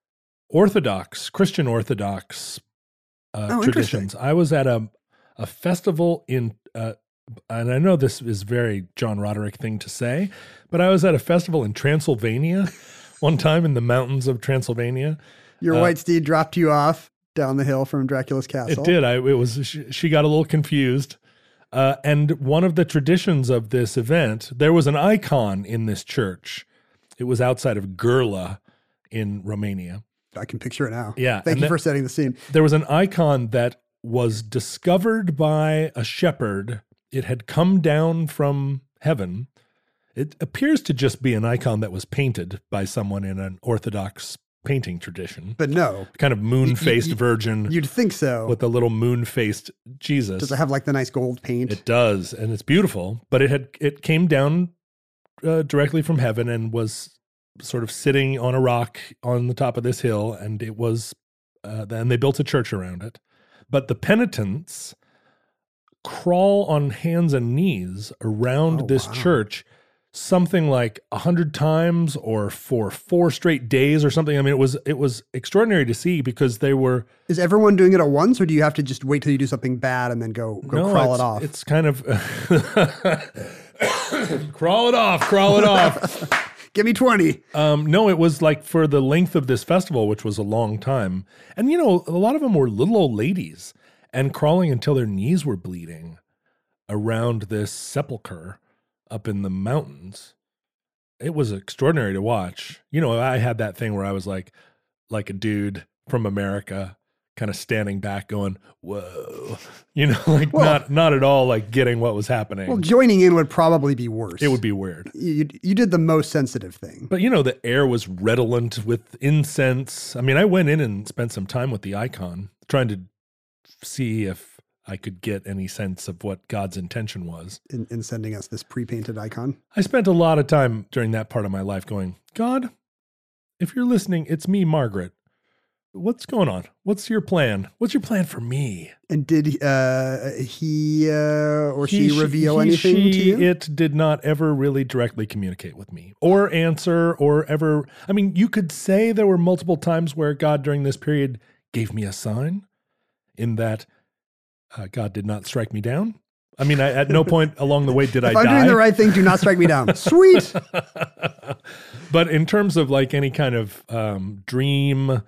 Orthodox, Christian Orthodox uh, Oh, traditions. I was at a a festival in, uh, and I know this is very John Roderick thing to say, but I was at a festival in Transylvania one time in the mountains of Transylvania. Your Uh, white steed dropped you off down the hill from Dracula's castle. It did. I it was she, she got a little confused. Uh, and one of the traditions of this event, there was an icon in this church. It was outside of Gurla in Romania. I can picture it now. Yeah, Thank and you that- for setting the scene. There was an icon that was discovered by a shepherd. It had come down from heaven. It appears to just be an icon that was painted by someone in an Orthodox painting tradition. But no, Kind of moon-faced you- virgin you'd think so. with a little moon-faced Jesus. Does it have like the nice gold paint? It does, and it's beautiful. But it had it came down uh, directly from heaven and was sort of sitting on a rock on the top of this hill, and it was. Uh, then they built a church around it. But the penitents crawl on hands and knees around Oh, this wow. church something like a hundred times or for four straight days or something. I mean, it was it was extraordinary to see because they were Is everyone doing it at once, or do you have to just wait till you do something bad and then go go No, crawl it's, it off? It's kind of crawl it off, crawl it off. Give me twenty. Um, no, it was like for the length of this festival, which was a long time. And, you know, a lot of them were little old ladies and crawling until their knees were bleeding around this sepulcher up in the mountains. It was extraordinary to watch. You know, I had that thing where I was like, like a dude from America kind of standing back going, whoa, you know, like Well- not not at all like getting what was happening. Well, joining in would probably be worse. It would be weird. You, you did the most sensitive thing. But, you know, the air was redolent with incense. I mean, I went in and spent some time with the icon trying to see if I could get any sense of what God's intention was. In, in sending us this pre-painted icon. I spent a lot of time during that part of my life going, God, if you're listening, it's me, Margaret. What's going on? What's your plan? What's your plan for me? And did uh, he uh, or He, she reveal he, anything she, to you? It did not ever really directly communicate with me or answer or ever. I mean, you could say there were multiple times where God during this period gave me a sign in that uh, God did not strike me down. I mean, I, at no point along the way did I if I'm die. doing the right thing, do not strike me down. Sweet. But in terms of like any kind of um, dream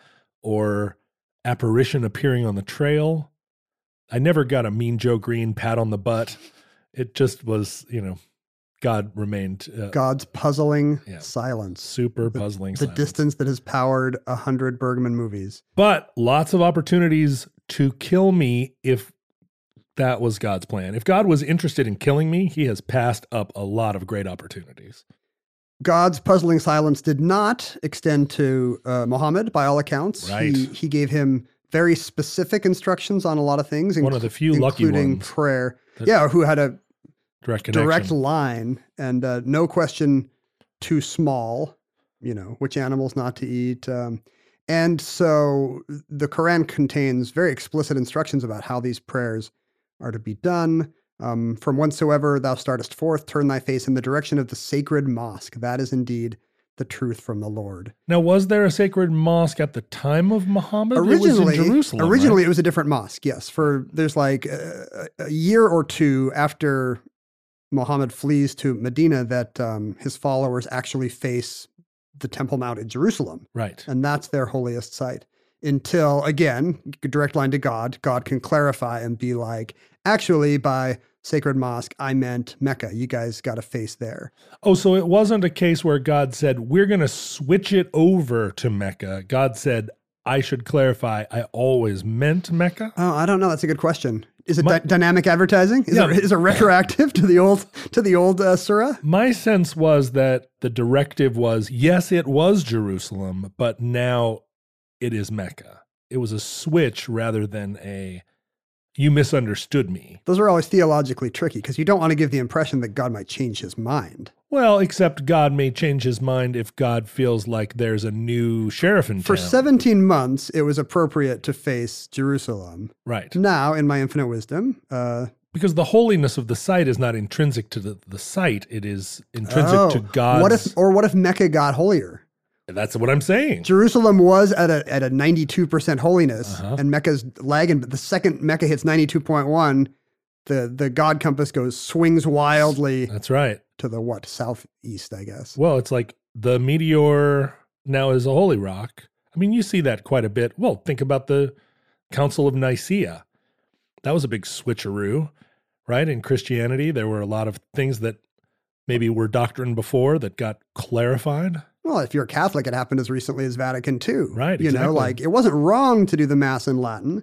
or apparition appearing on the trail, I never got a Mean Joe Green pat on the butt. It just was, you know, God remained uh, God's puzzling Yeah. silence. super puzzling. The silence. distance that has powered a hundred Bergman movies. But lots of opportunities to kill me if that was God's plan. If God was interested in killing me, he has passed up a lot of great opportunities. God's puzzling silence did not extend to uh, Muhammad, by all accounts. Right. He, he gave him very specific instructions on a lot of things. One of the few lucky including ones prayer. that- Yeah, who had a Direct connection. direct line and uh, no question too small, you know, which animals not to eat. Um, and so the Quran contains very explicit instructions about how these prayers are to be done. Um, from whensoever thou startest forth, turn thy face in the direction of the sacred mosque. That is indeed the truth from the Lord. Now, was there a sacred mosque at the time of Muhammad? Originally, it was in Jerusalem. originally right? it was a different mosque. Yes, for there's like a, a year or two after Muhammad flees to Medina that um, his followers actually face the Temple Mount in Jerusalem, Right. and that's their holiest site. Until again, direct line to God, God can clarify and be like, actually, by sacred mosque, I meant Mecca. You guys got to face there. Oh, so it wasn't a case where God said, we're going to switch it over to Mecca. God said, I should clarify, I always meant Mecca. Oh, I don't know. That's a good question. Is it My- dy- dynamic advertising? Is, Yeah. it, is it retroactive to the old to the old uh, surah? My sense was that the directive was, yes, it was Jerusalem, but now it is Mecca. It was a switch rather than a, you misunderstood me. Those are always theologically tricky because you don't want to give the impression that God might change his mind. Well, except God may change his mind if God feels like there's a new sheriff in For town. seventeen months, it was appropriate to face Jerusalem. Right. Now, in my infinite wisdom, uh, Because the holiness of the site is not intrinsic to the, the site. It is intrinsic oh, to God's. what if, or what if Mecca got holier? That's what I'm saying. Jerusalem was at a at a ninety-two percent holiness, Uh-huh. and Mecca's lagging. But the second Mecca hits ninety-two point one, the the God compass goes swings wildly That's right. to the what southeast, I guess. Well, it's like the meteor now is a holy rock. I mean, you see that quite a bit. Well, think about the Council of Nicaea. That was a big switcheroo, right? In Christianity, there were a lot of things that maybe were doctrine before that got clarified. Well, if you're a Catholic, it happened as recently as Vatican Two. Right, You know, exactly. like it wasn't wrong to do the Mass in Latin,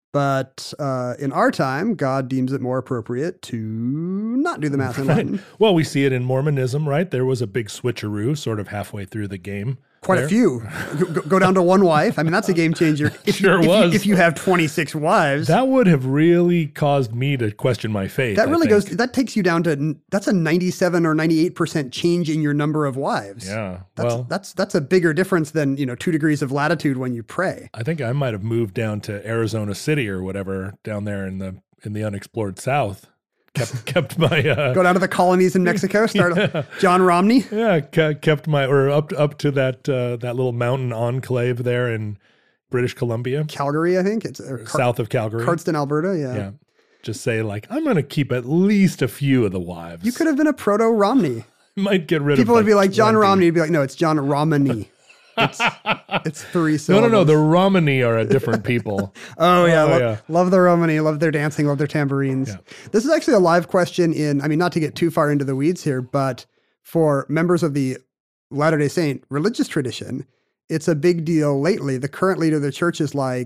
but uh, in our time, God deems it more appropriate to not do the Mass in Latin. Well, we see it in Mormonism, right? There was a big switcheroo sort of halfway through the game. Quite there. a few. Go, go down to one wife. I mean, that's a game changer. If Sure you, if was. You, if you have twenty-six wives, that, That would have really caused me to question my faith. I really think. goes, that takes you down to, that's a ninety-seven or ninety-eight percent change in your number of wives. Yeah. That's, well, that's, that's a bigger difference than, you know, two degrees of latitude when you pray. I think I might have moved down to Arizona City or whatever down there in the in the unexplored South. Kept kept my uh, Go down to the colonies in Mexico, start Yeah. John Romney. yeah ke- kept my or up up to that uh, that little mountain enclave there in British Columbia, Calgary, I think it's or Car- south of Calgary. Cardston, Alberta. Yeah. Yeah, just say like I'm going to keep at least a few of the wives. You could have been a proto Romney. might get rid People of. would be like John twenty. Romney. Would be like, no, it's John Romney. It's, it's three No, syllables. no, no. The Romney are a different people. Oh yeah, Oh, love, yeah. love the Romani, love their dancing, love their tambourines. Yeah. This is actually a live question in, I mean, not to get too far into the weeds here, but for members of the Latter-day Saint religious tradition, it's a big deal lately. The current leader of the church is like,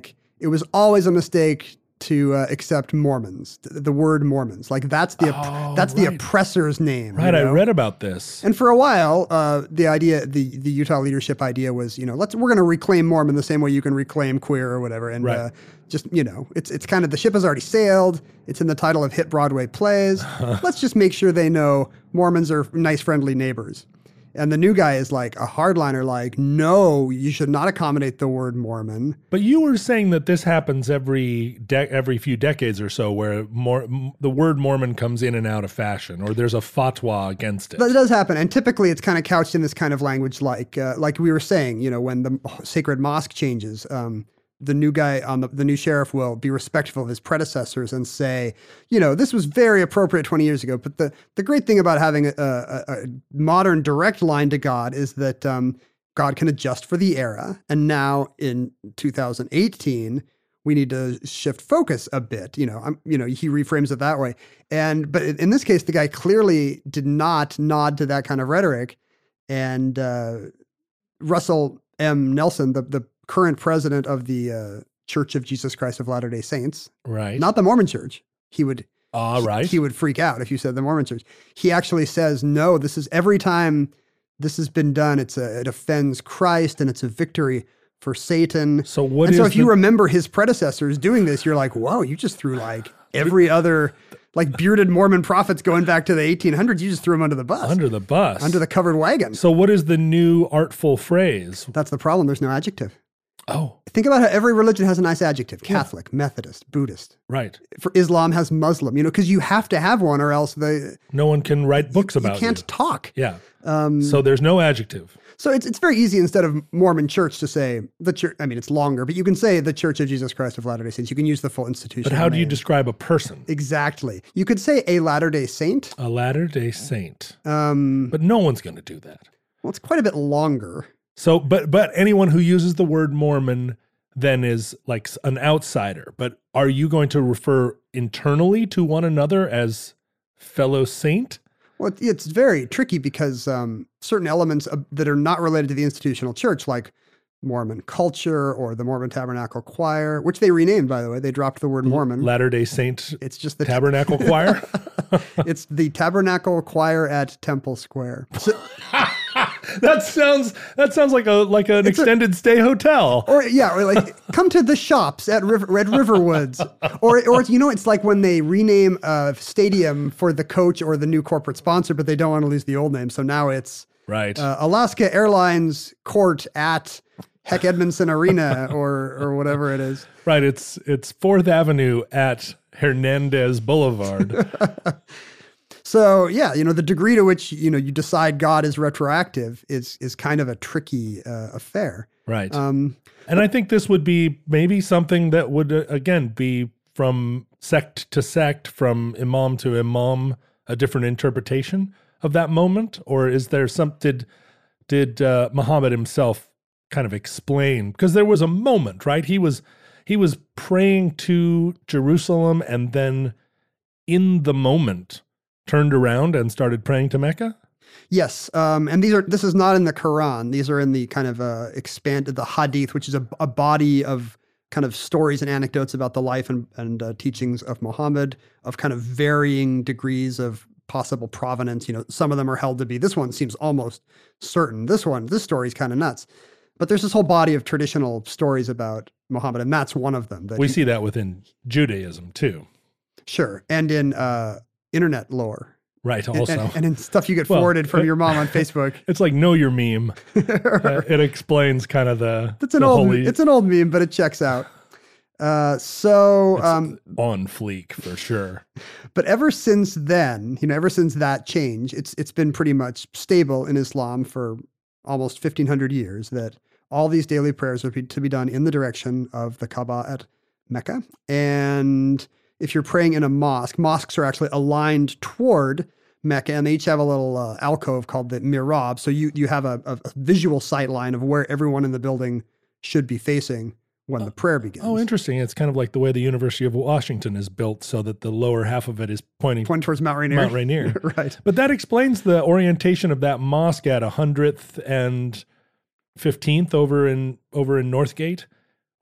it was always a mistake to uh, accept Mormons, the, the word Mormons. Like that's the Oh, that's the right. oppressor's name. Right, you I know? read about this. And for a while, uh, the idea, the the Utah leadership idea was, you know, let's we're going to reclaim Mormon the same way you can reclaim queer or whatever, and Right. uh, just you know, it's it's kind of the ship has already sailed. It's in the title of hit Broadway plays. Let's just make sure they know Mormons are nice, friendly neighbors. And the new guy is like a hardliner, like, no, you should not accommodate the word Mormon. But you were saying that this happens every de- every few decades or so, where more, m- the word Mormon comes in and out of fashion, or there's a fatwa against it. That does happen, and typically it's kind of couched in this kind of language, like uh, like we were saying, you know, when the sacred mosque changes, um, the new guy on the the new sheriff will be respectful of his predecessors and say, you know, this was very appropriate twenty years ago. But the the great thing about having a, a, a modern direct line to God is that um, God can adjust for the era, and now in two thousand eighteen. We need to shift focus a bit, you know. I'm, you know, he reframes it that way, and but in this case, the guy clearly did not nod to that kind of rhetoric. And uh, Russell M. Nelson, the the current president of the uh, Church of Jesus Christ of Latter-day Saints, Right. not the Mormon Church, he would All right. he would freak out if you said the Mormon Church. He actually says, no, this is every time this has been done, it's a, it offends Christ and it's a victory for Satan. So what and so is if you the- remember his predecessors doing this, you're like, whoa, you just threw like every other like bearded Mormon prophets going back to the eighteen hundreds. You just threw them under the bus, Under the bus. under the covered wagon. So what is the new artful phrase? That's the problem. There's no adjective. Oh, Think about how every religion has a nice adjective. Catholic, Methodist, Buddhist. right. For Islam has Muslim, you know, because you have to have one or else they, No one can write books you about can't you. talk. Yeah. Um, So there's no adjective. So it's it's very easy instead of Mormon Church to say the church. I mean, it's longer, but you can say the Church of Jesus Christ of Latter-day Saints. You can use the full institution. But how do you describe a person? Exactly. You could say a Latter-day Saint. A Latter-day Saint. Um, But no one's going to do that. well, it's quite a bit longer. So, but but anyone who uses the word Mormon then is like an outsider. But are you going to refer internally to one another as fellow saint? Well, it- it's very tricky because um, certain elements of, that are not related to the institutional church, like Mormon culture or the Mormon Tabernacle Choir, which they renamed, by the way, they dropped the word Mormon. Latter-day Saint It's just the Tabernacle Choir? it's the Tabernacle Choir at Temple Square. So, That sounds that sounds like a like an extended stay hotel. or yeah, or like come to the shops at River, Red River Woods, or or you know, it's like when they rename a stadium for the coach or the new corporate sponsor, but they don't want to lose the old name, so now it's Right. uh, Alaska Airlines Court at Heck Edmondson Arena or or whatever it is. Right. It's it's Fourth Avenue at Hernandez Boulevard. So yeah, you know, the degree to which you know you decide God is retroactive is is kind of a tricky uh, affair. Right. Um, And I think this would be maybe something that would, uh, again, be from sect to sect, from imam to imam, a different interpretation of that moment? Or is there some, did, did uh, Muhammad himself kind of explain? Because there was a moment, right? He was, he was praying to Jerusalem and then in the moment turned around and started praying to Mecca? Yes, um, and these are this is not in the Quran. These are in the kind of uh, expanded the Hadith, which is a, a body of kind of stories and anecdotes about the life and and uh, teachings of Muhammad, of kind of varying degrees of possible provenance. You know, some of them are held to be. This one seems almost certain. This one, this story is kind of nuts. But there's this whole body of traditional stories about Muhammad, and that's one of them. That We he- see that within Judaism too. sure, and in uh, internet lore. Right. And- Also, and, and in stuff you get Well, forwarded from your mom on Facebook. it's like Know Your Meme. Uh, it explains kind of the, It's an the old holy, it's an old meme, but it checks out. Uh, so, it's um, on fleek for sure. but ever since then, you know, ever since that change, it's it's been pretty much stable in Islam for almost fifteen hundred years that all these daily prayers are be, to be done in the direction of the Kaaba at Mecca. And if you're praying in a mosque, mosques are actually aligned toward Mecca, and they each have a little uh, alcove called the mihrab. So you you have a, a visual sight line of where everyone in the building should be facing when the prayer begins. Oh, interesting. It's kind of like the way the University of Washington is built so that the lower half of it is pointing Pointing towards Mount Rainier. Mount Rainier. Right. But that explains the orientation of that mosque at one hundredth and fifteenth over in over in Northgate,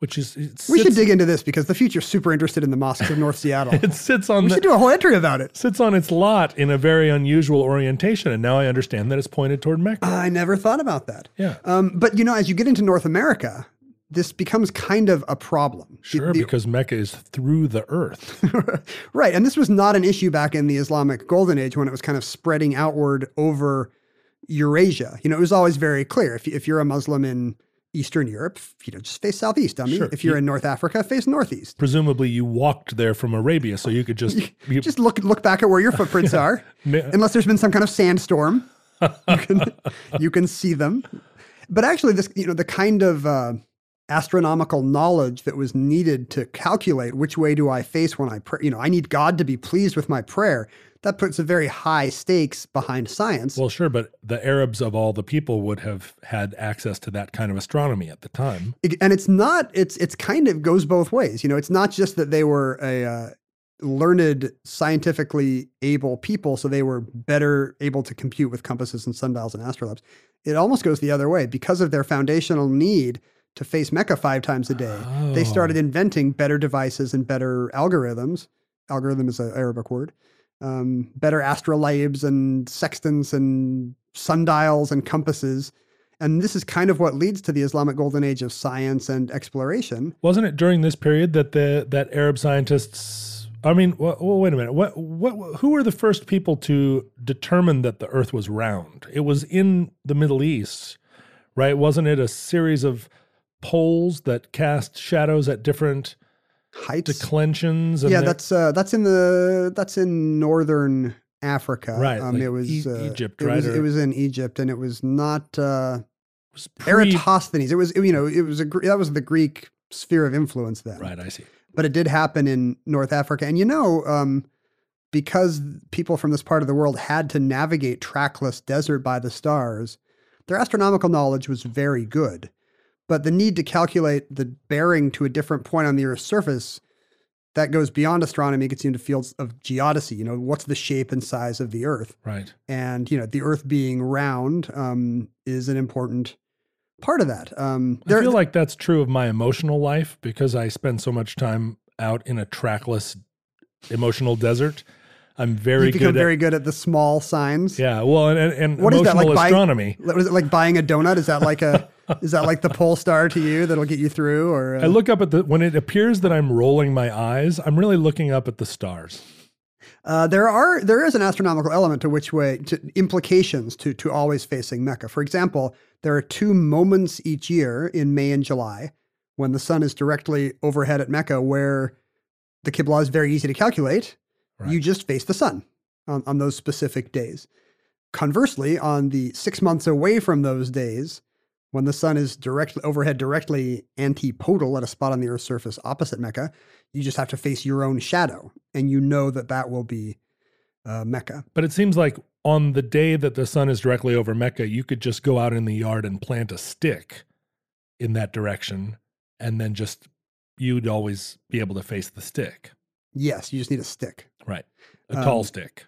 which is it sits, We should dig into this because the future's super interested in the mosques of North Seattle. It sits on we the, should do a whole entry about it. sits on its lot in a very unusual orientation, and now I understand that it's pointed toward Mecca. I never thought about that. Yeah. Um, but you know, as you get into North America, this becomes kind of a problem. Sure, The- the- because Mecca is through the earth. right. And this was not an issue back in the Islamic Golden Age when it was kind of spreading outward over Eurasia. You know, it was always very clear. If, if you're a Muslim in Eastern Europe, you know, just face southeast, dummy. Sure. If you're You- in North Africa, face northeast. Presumably, you walked there from Arabia, so you could just you, Just look look back at where your footprints are. Ne- Unless there's been some kind of sandstorm, you can you can see them. But actually, this you know the kind of uh, astronomical knowledge that was needed to calculate which way do I face when I pray. You know, I need God to be pleased with my prayer. That puts a very high stakes behind science. Well, sure, but the Arabs of all the people would have had access to that kind of astronomy at the time. It- and it's not. It's it's kind of goes both ways. You know, it's not just that they were a uh, learned, scientifically able people, so they were better able to compute with compasses and sundials and astrolabes. It almost goes the other way because of their foundational need to face Mecca five times a day. They started inventing better devices and better algorithms. Algorithm is an Arabic word. Um, better astrolabes and sextants and sundials and compasses. And this is kind of what leads to the Islamic Golden Age of science and exploration. Wasn't it during this period that the that Arab scientists? I mean, well, well, wait a minute. What what who were the first people to determine that the Earth was round? It was in the Middle East, right? Wasn't it a series of poles that cast shadows at different Heights. declensions? And Yeah, the- that's uh, that's in the that's in northern Africa. Right, Um, like it was E- uh, Egypt, it right, Was, or- it was in Egypt, and it was not uh, it was pre- Eratosthenes. It was you know it was a Gre- that was the Greek sphere of influence then. Right, I see. But it did happen in North Africa, and you know um, because people from this part of the world had to navigate trackless desert by the stars, their astronomical knowledge was very good. But the need to calculate the bearing to a different point on the Earth's surface, that goes beyond astronomy, gets you into fields of geodesy. You know, what's the shape and size of the Earth? Right. And, you know, the Earth being round um, is an important part of that. Um, I feel like that's true of my emotional life because I spend so much time out in a trackless emotional desert. I'm very you become good very at, good at the small signs. yeah. Well, and, and, and What is that, emotional like buying- astronomy. What is it, like buying a donut? Is that like a is that like the pole star to you that'll get you through? Or uh, I look up at the when it appears that I'm rolling my eyes. I'm really looking up at the stars. Uh, there are there is an astronomical element to which way to implications to to always facing Mecca. For example, there are two moments each year in May and July when the sun is directly overhead at Mecca, where the Qibla is very easy to calculate. Right. You just face the sun on, on those specific days. Conversely, on the six months away from those days, when the sun is directly overhead, directly antipodal at a spot on the Earth's surface opposite Mecca, you just have to face your own shadow, and you know that that will be uh, Mecca. But it seems like on the day that the sun is directly over Mecca, you could just go out in the yard and plant a stick in that direction, and then just you'd always be able to face the stick. Yes, you just need a stick, Right. A Um, tall stick.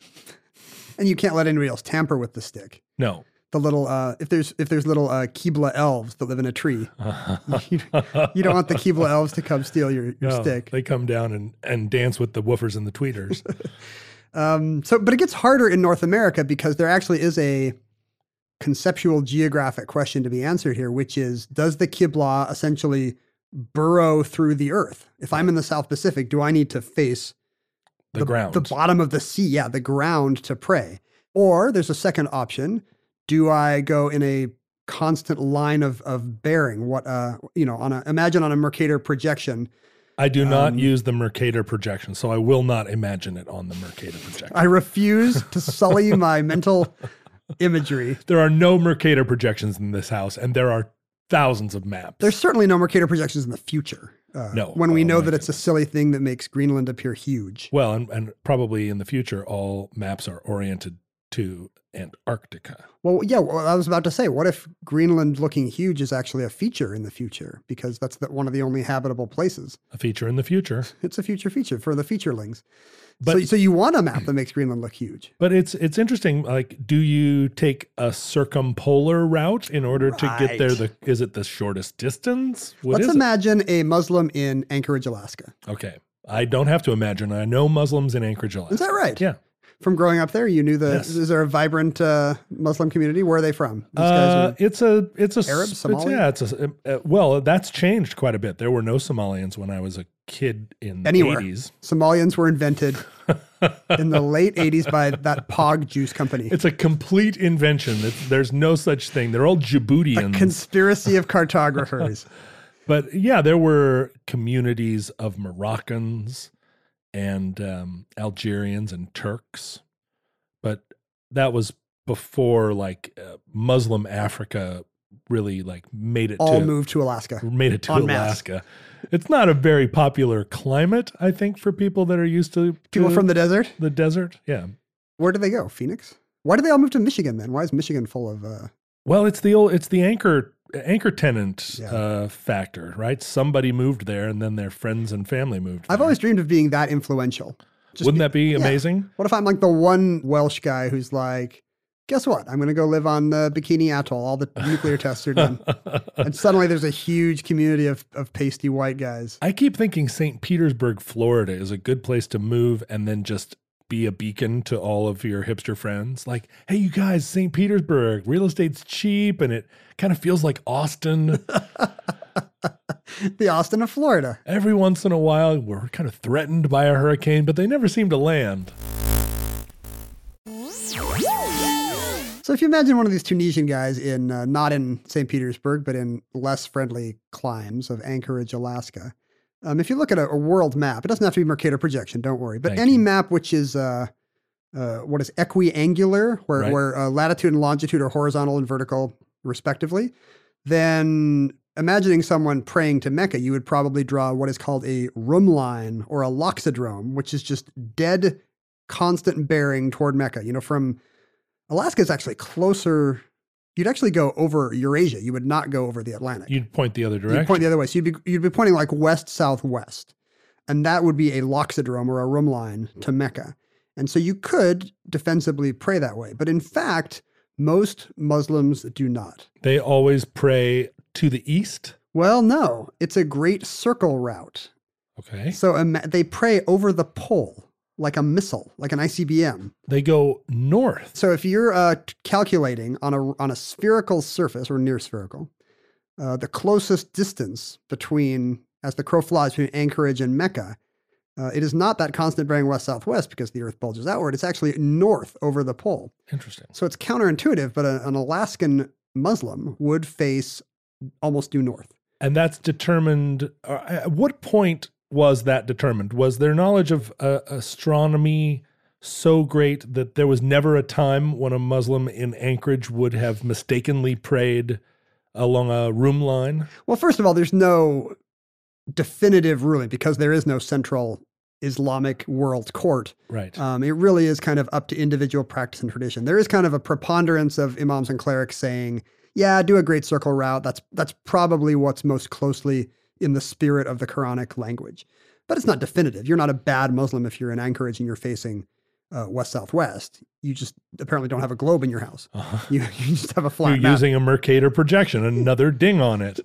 and you can't let anybody else tamper with the stick. No. The little uh, if there's if there's little uh, Qibla elves that live in a tree, you, you don't want the Qibla elves to come steal your, your No, stick. they come down and, and dance with the woofers and the tweeters. Um, so, but it gets harder in North America because there actually is a conceptual geographic question to be answered here, which is, does the Qibla essentially burrow through the earth? If I'm in the South Pacific, do I need to face The, ground. the bottom of the sea? Yeah, the ground to pray. Or there's a second option. Do I go in a constant line of, of bearing? What, uh, you know, on a, imagine on a Mercator projection, I do not um, use the Mercator projection, so I will not imagine it on the Mercator projection. I refuse to sully my mental imagery. There are no Mercator projections in this house, and there are thousands of maps. There's certainly no Mercator projections in the future. Uh, No. When we Oh, know my that it's a silly thing that makes Greenland appear huge. Well, and, and probably in the future, all maps are oriented to Antarctica. Well, yeah, well, I was about to say, what if Greenland looking huge is actually a feature in the future? Because that's the, one of the only habitable places. A feature in the future. It's a future feature for the featurelings. But, so, so you want a map that makes Greenland look huge. But it's it's interesting. Like, do you take a circumpolar route in order Right. to get there? The is it the shortest distance? What Let's is imagine a Muslim in Anchorage, Alaska. it? Okay, I don't have to imagine. I know Muslims in Anchorage, Alaska. Is that right? Yeah. From growing up there, you knew the. Yes. Is there a vibrant uh, Muslim community? Where are they from? These guys Uh, are, it's a it's a Arab, it's- Somali? yeah, it's a uh, well, that's changed quite a bit. There were no Somalians when I was a kid in the Anywhere. eighties. Somalians were invented in the late eighties by that Pog Juice Company. It's a complete invention. It's, there's no such thing. They're all a Djiboutians. conspiracy of cartographers. But yeah, there were communities of Moroccans and um, Algerians and Turks. But that was before like uh, Muslim Africa really like made it All to moved to Alaska. made it to en masse. Alaska. It's not a very popular climate, I think, for people that are used to People to from the desert. the desert. Yeah. Where did they go? Phoenix? Why did they all move to Michigan then? Why is Michigan full of? Uh, Well, it's the old it's the anchor anchor tenant Yeah. uh, factor, right? Somebody moved there, and then their friends and family moved. I've there. always dreamed of being that influential. Just Wouldn't be- that be yeah. amazing? What if I'm like the one Welsh guy who's like, guess what? I'm going to go live on the Bikini Atoll. All the nuclear tests are done. And suddenly there's a huge community of, of pasty white guys. I keep thinking Saint Petersburg, Florida is a good place to move and then just be a beacon to all of your hipster friends. Like, hey, you guys, Saint Petersburg, real estate's cheap and it kind of feels like Austin. The Austin of Florida. Every once in a while, we're kind of threatened by a hurricane, but they never seem to land. So if you imagine one of these Tunisian guys in, uh, not in Saint Petersburg, but in less friendly climes of Anchorage, Alaska. Um, if you look at a, a world map, it doesn't have to be Mercator projection, don't worry. But Thank any you. map which is, uh, uh, what is equiangular, where, Right. where uh, latitude and longitude are horizontal and vertical respectively, then imagining someone praying to Mecca, you would probably draw what is called a room line or a loxodrome, which is just dead constant bearing toward Mecca. You know, from Alaska is actually closer. You'd actually go over Eurasia. You would not go over the Atlantic. You'd point the other You'd direction. point the other way. So you'd be, you'd be pointing like west, southwest. And that would be a loxodrome or a room line to Mecca. And so you could defensively pray that way. But in fact, most Muslims do not. They always pray to the east. Well, no, it's a great circle route. Okay. So um, they pray over the pole like a missile, like an I C B M. They go north. So if you're uh, t- calculating on a on a spherical surface or near spherical, uh, the closest distance between, as the crow flies, between Anchorage and Mecca, uh, it is not that constant bearing west-southwest because the Earth bulges outward. It's actually north over the pole. Interesting. So it's counterintuitive, but a, an Alaskan Muslim would face almost due north. And that's determined. Uh, at what point was that determined? Was their knowledge of uh, astronomy so great that there was never a time when a Muslim in Anchorage would have mistakenly prayed along a room line? Well, first of all, there's no definitive ruling because there is no central Islamic world court. Right. Um, it really is kind of up to individual practice and tradition. There is kind of a preponderance of imams and clerics saying, yeah, do a great circle route. That's that's probably what's most closely in the spirit of the Quranic language. But it's not definitive. You're not a bad Muslim if you're in Anchorage and you're facing uh, west-southwest. You just apparently don't have a globe in your house. Uh-huh. You, you just have a flat You're map. using a Mercator projection, another ding on it.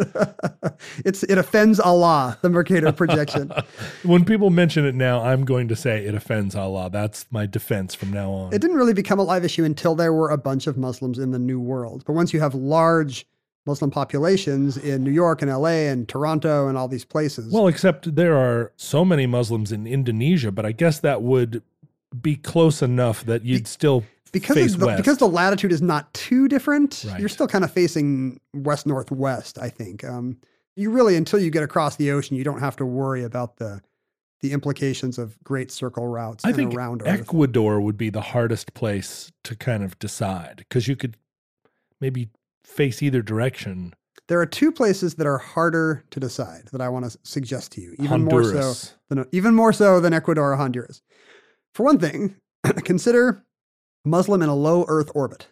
it's It offends Allah, the Mercator projection. When people mention it now, I'm going to say it offends Allah. That's my defense from now on. It didn't really become a live issue until there were a bunch of Muslims in the New World. But once you have large Muslim populations in New York and L A and Toronto and all these places. Well, except there are so many Muslims in Indonesia, but I guess that would be close enough that you'd Be- still because face of the, west. because the latitude is not too different, Right. you're still kind of facing west-northwest, I think. Um, you really, until you get across the ocean, you don't have to worry about the the implications of great circle routes I and think around Earth. Ecuador would be the hardest place to kind of decide because you could maybe face either direction. There are two places that are harder to decide that I want to suggest to you, even more so Honduras. than even more so than Ecuador or Honduras. For one thing, consider Muslim in a low Earth orbit.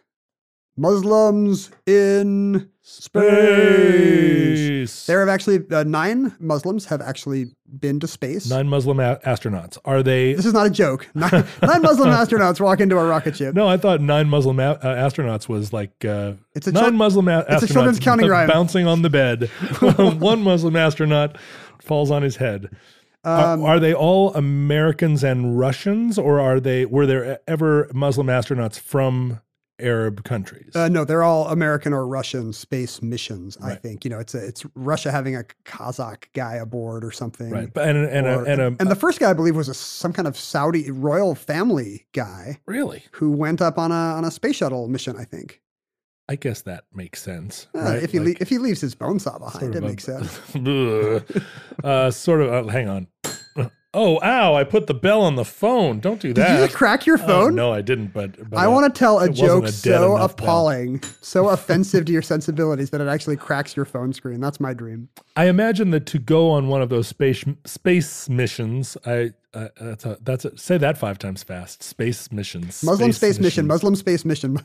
Muslims in space. Space. There have actually, uh, nine Muslims have actually been to space. Nine Muslim a- astronauts. Are they? This is not a joke. Nine, nine Muslim astronauts walk into a rocket ship. No, I thought nine Muslim a- uh, astronauts was like uh, It's a nine chil- Muslim a- astronauts it's a children's counting rhyme. bouncing on the bed. One Muslim astronaut falls on his head. Um, are, are they all Americans and Russians, or are they? Were there ever Muslim astronauts from Arab countries? Uh, no, they're all American or Russian space missions. I Right. think you know it's a, it's Russia having a Kazakh guy aboard or something. Right, but and and Or- a, and, a, and the first guy I believe was a, some kind of Saudi royal family guy really, who went up on a on a space shuttle mission. I think I guess that makes sense. Uh, right? if he Like, le- if he leaves his bone saw behind, sort it of a- makes sense. Ugh. uh, sort of. Uh, hang on. Oh, ow! I put the bell on the phone. Don't do Did that. you just crack your Oh, phone? no, I didn't. But, but I uh, want to tell a it wasn't joke a dead so enough bell. appalling, so offensive to your sensibilities that it actually cracks your phone screen. That's my dream. I imagine that to go on one of those space space missions, I uh, that's a that's a, say that five times fast. Space missions, Muslim space, mission, missions. Muslim space mission.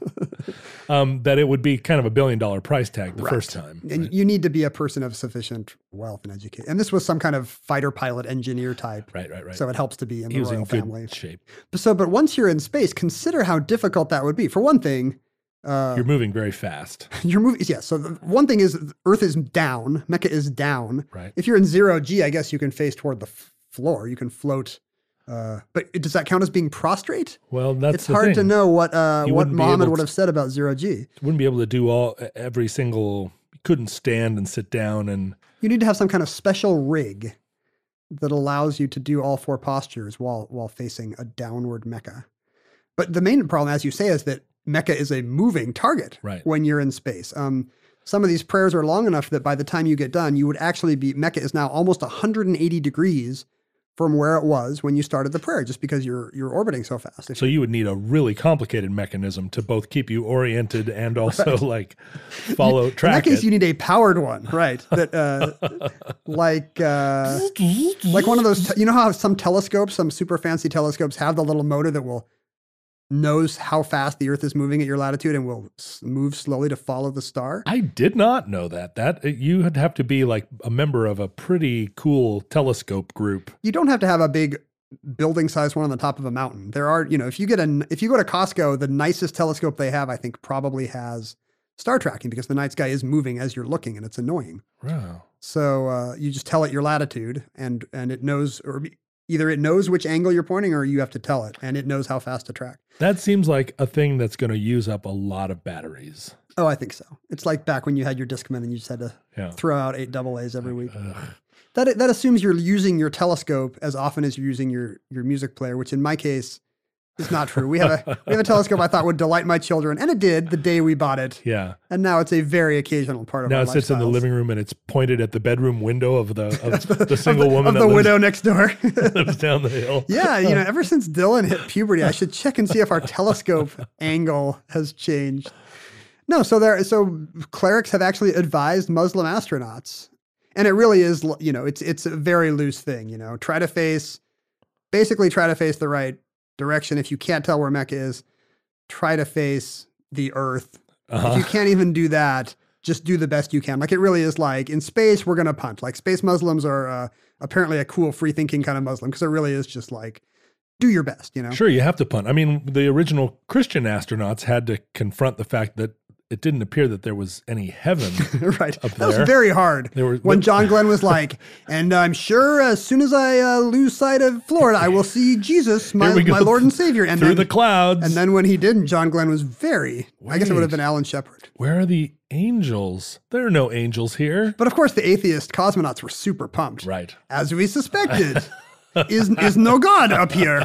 Um, that it would be kind of a billion dollar price tag the first time. And right? you need to be a person of sufficient wealth and education. And this was some kind of fighter pilot engineer type. Right, right, right. So it helps to be in the He was royal in good family. shape. So, but once you're in space, consider how difficult that would be. For one thing, uh, You're moving very fast. you're moving. Yeah. So the, one thing is Earth is down. Mecca is down. Right. If you're in zero G, I guess you can face toward the f- floor. You can float. Uh, but does that count as being prostrate? Well, that's It's the hard to thing. know what uh, You what wouldn't be Muhammad able would to- have said about zero G. Wouldn't be able to do all every single. You couldn't stand and sit down and. You need to have some kind of special rig that allows you to do all four postures while while facing a downward Mecca. But the main problem, as you say, is that Mecca is a moving target Right. when you're in space. Um, some of these prayers are long enough that by the time you get done, you would actually be, Mecca is now almost one hundred eighty degrees from where it was when you started the prayer, just because you're you're orbiting so fast. If So you would need a really complicated mechanism to both keep you oriented and also like follow in track that case, it. you need a powered one, right? That uh, like uh, like one of those. Te- you know how some telescopes, some super fancy telescopes, have the little motor that will knows how fast the Earth is moving at your latitude and will s- move slowly to follow the star. I did not know that. That you would have to be like a member of a pretty cool telescope group. You don't have to have a big building size one on the top of a mountain. There are, you know, if you get a if you go to Costco, the nicest telescope they have, I think, probably has star tracking because the night sky is moving as you're looking and it's annoying. Wow. So uh, you just tell it your latitude, and and it knows, or either it knows which angle you're pointing, or you have to tell it, and it knows how fast to track. That seems like a thing that's going to use up a lot of batteries. Oh, I think so. It's like back when you had your Discman and you just had to Yeah. throw out eight double A's every week. Ugh. That that assumes you're using your telescope as often as you're using your your music player, which in my case is not true. We have a we have a telescope I thought would delight my children, and it did the day we bought it. Yeah. And now it's a very occasional part of Now our it sits in the lifestyles. living room and it's pointed at the bedroom window of the of the single woman of that the lives, widow next door. lives down the hill. Yeah, you know, ever since Dylan hit puberty, I should check and see if our telescope angle has changed. No, so there, so clerics have actually advised Muslim astronauts, and it really is, you know, it's it's a very loose thing. You know, try to face, basically try to face the right direction. If you can't tell where Mecca is, try to face the Earth. Uh-huh. If you can't even do that, just do the best you can. Like it really is like in space, we're gonna punt. Like space Muslims are uh, apparently a cool, free thinking kind of Muslim because it really is just like do your best. You know. Sure, you have to punt. I mean, the original Christian astronauts had to confront the fact that it didn't appear that there was any heaven. Right. Up That was there. very hard. They were- when John Glenn was like, and I'm sure as soon as I uh, lose sight of Florida, I will see Jesus, my, Here we go. my Lord and Savior. And Through then, the clouds. and then when he didn't, John Glenn was very, I guess it would have Wait. been Alan Shepard. Where are the angels? There are no angels here. But of course, the atheist cosmonauts were super pumped. Right. As we suspected. is, is no God up here.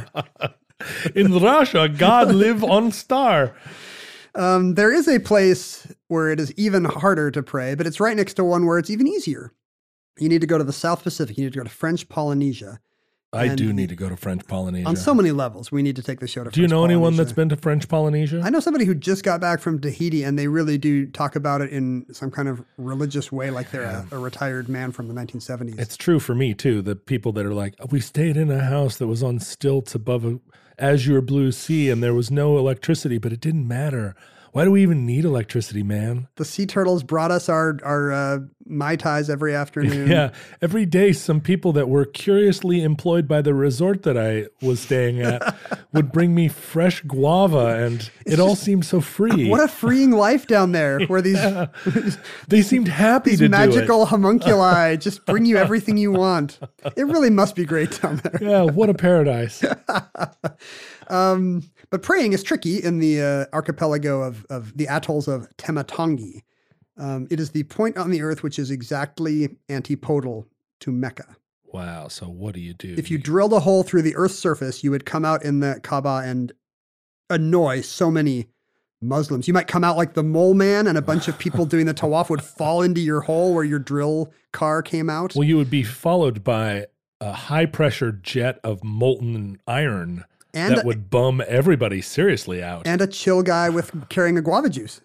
In Russia, God live on star. Um, there is a place where it is even harder to pray, but it's right next to one where it's even easier. You need to go to the South Pacific. You need to go to French Polynesia. I And do need to go to French Polynesia. On so many levels, we need to take the show to do you French know anyone Polynesia. that's been to French Polynesia? I know somebody who just got back from Tahiti, and they really do talk about it in some kind of religious way, like they're a, a retired man from the nineteen seventies. It's true for me too. The people that are like, we stayed in a house that was on stilts above a, azure blue sea and there was no electricity, but it didn't matter. Why do we even need electricity, man? The sea turtles brought us our our uh, Mai Tais every afternoon. Yeah, every day some people that were curiously employed by the resort that I was staying at would bring me fresh guava, and It's it all just- seemed so free. What a freeing life down there, where these Yeah. They seemed happy these to magical homunculi just bring you everything you want. It really must be great down there. do it. Yeah, what a paradise. Um, but praying is tricky in the uh, archipelago of, of the atolls of Tematongi. Um, it is the point on the earth which is exactly antipodal to Mecca. Wow, so what do you do? If you drilled a hole through the earth's surface, you would come out in the Kaaba and annoy so many Muslims. You might come out like the mole man, and a bunch of people doing the tawaf would fall into your hole where your drill car came out. Well, you would be followed by a high-pressure jet of molten iron And that would bum everybody seriously out. and a chill guy with carrying a guava juice,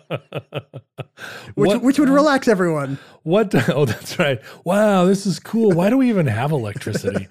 which What- which would relax everyone. What? the- Oh, that's right. Wow, this is cool. Why do we even have electricity?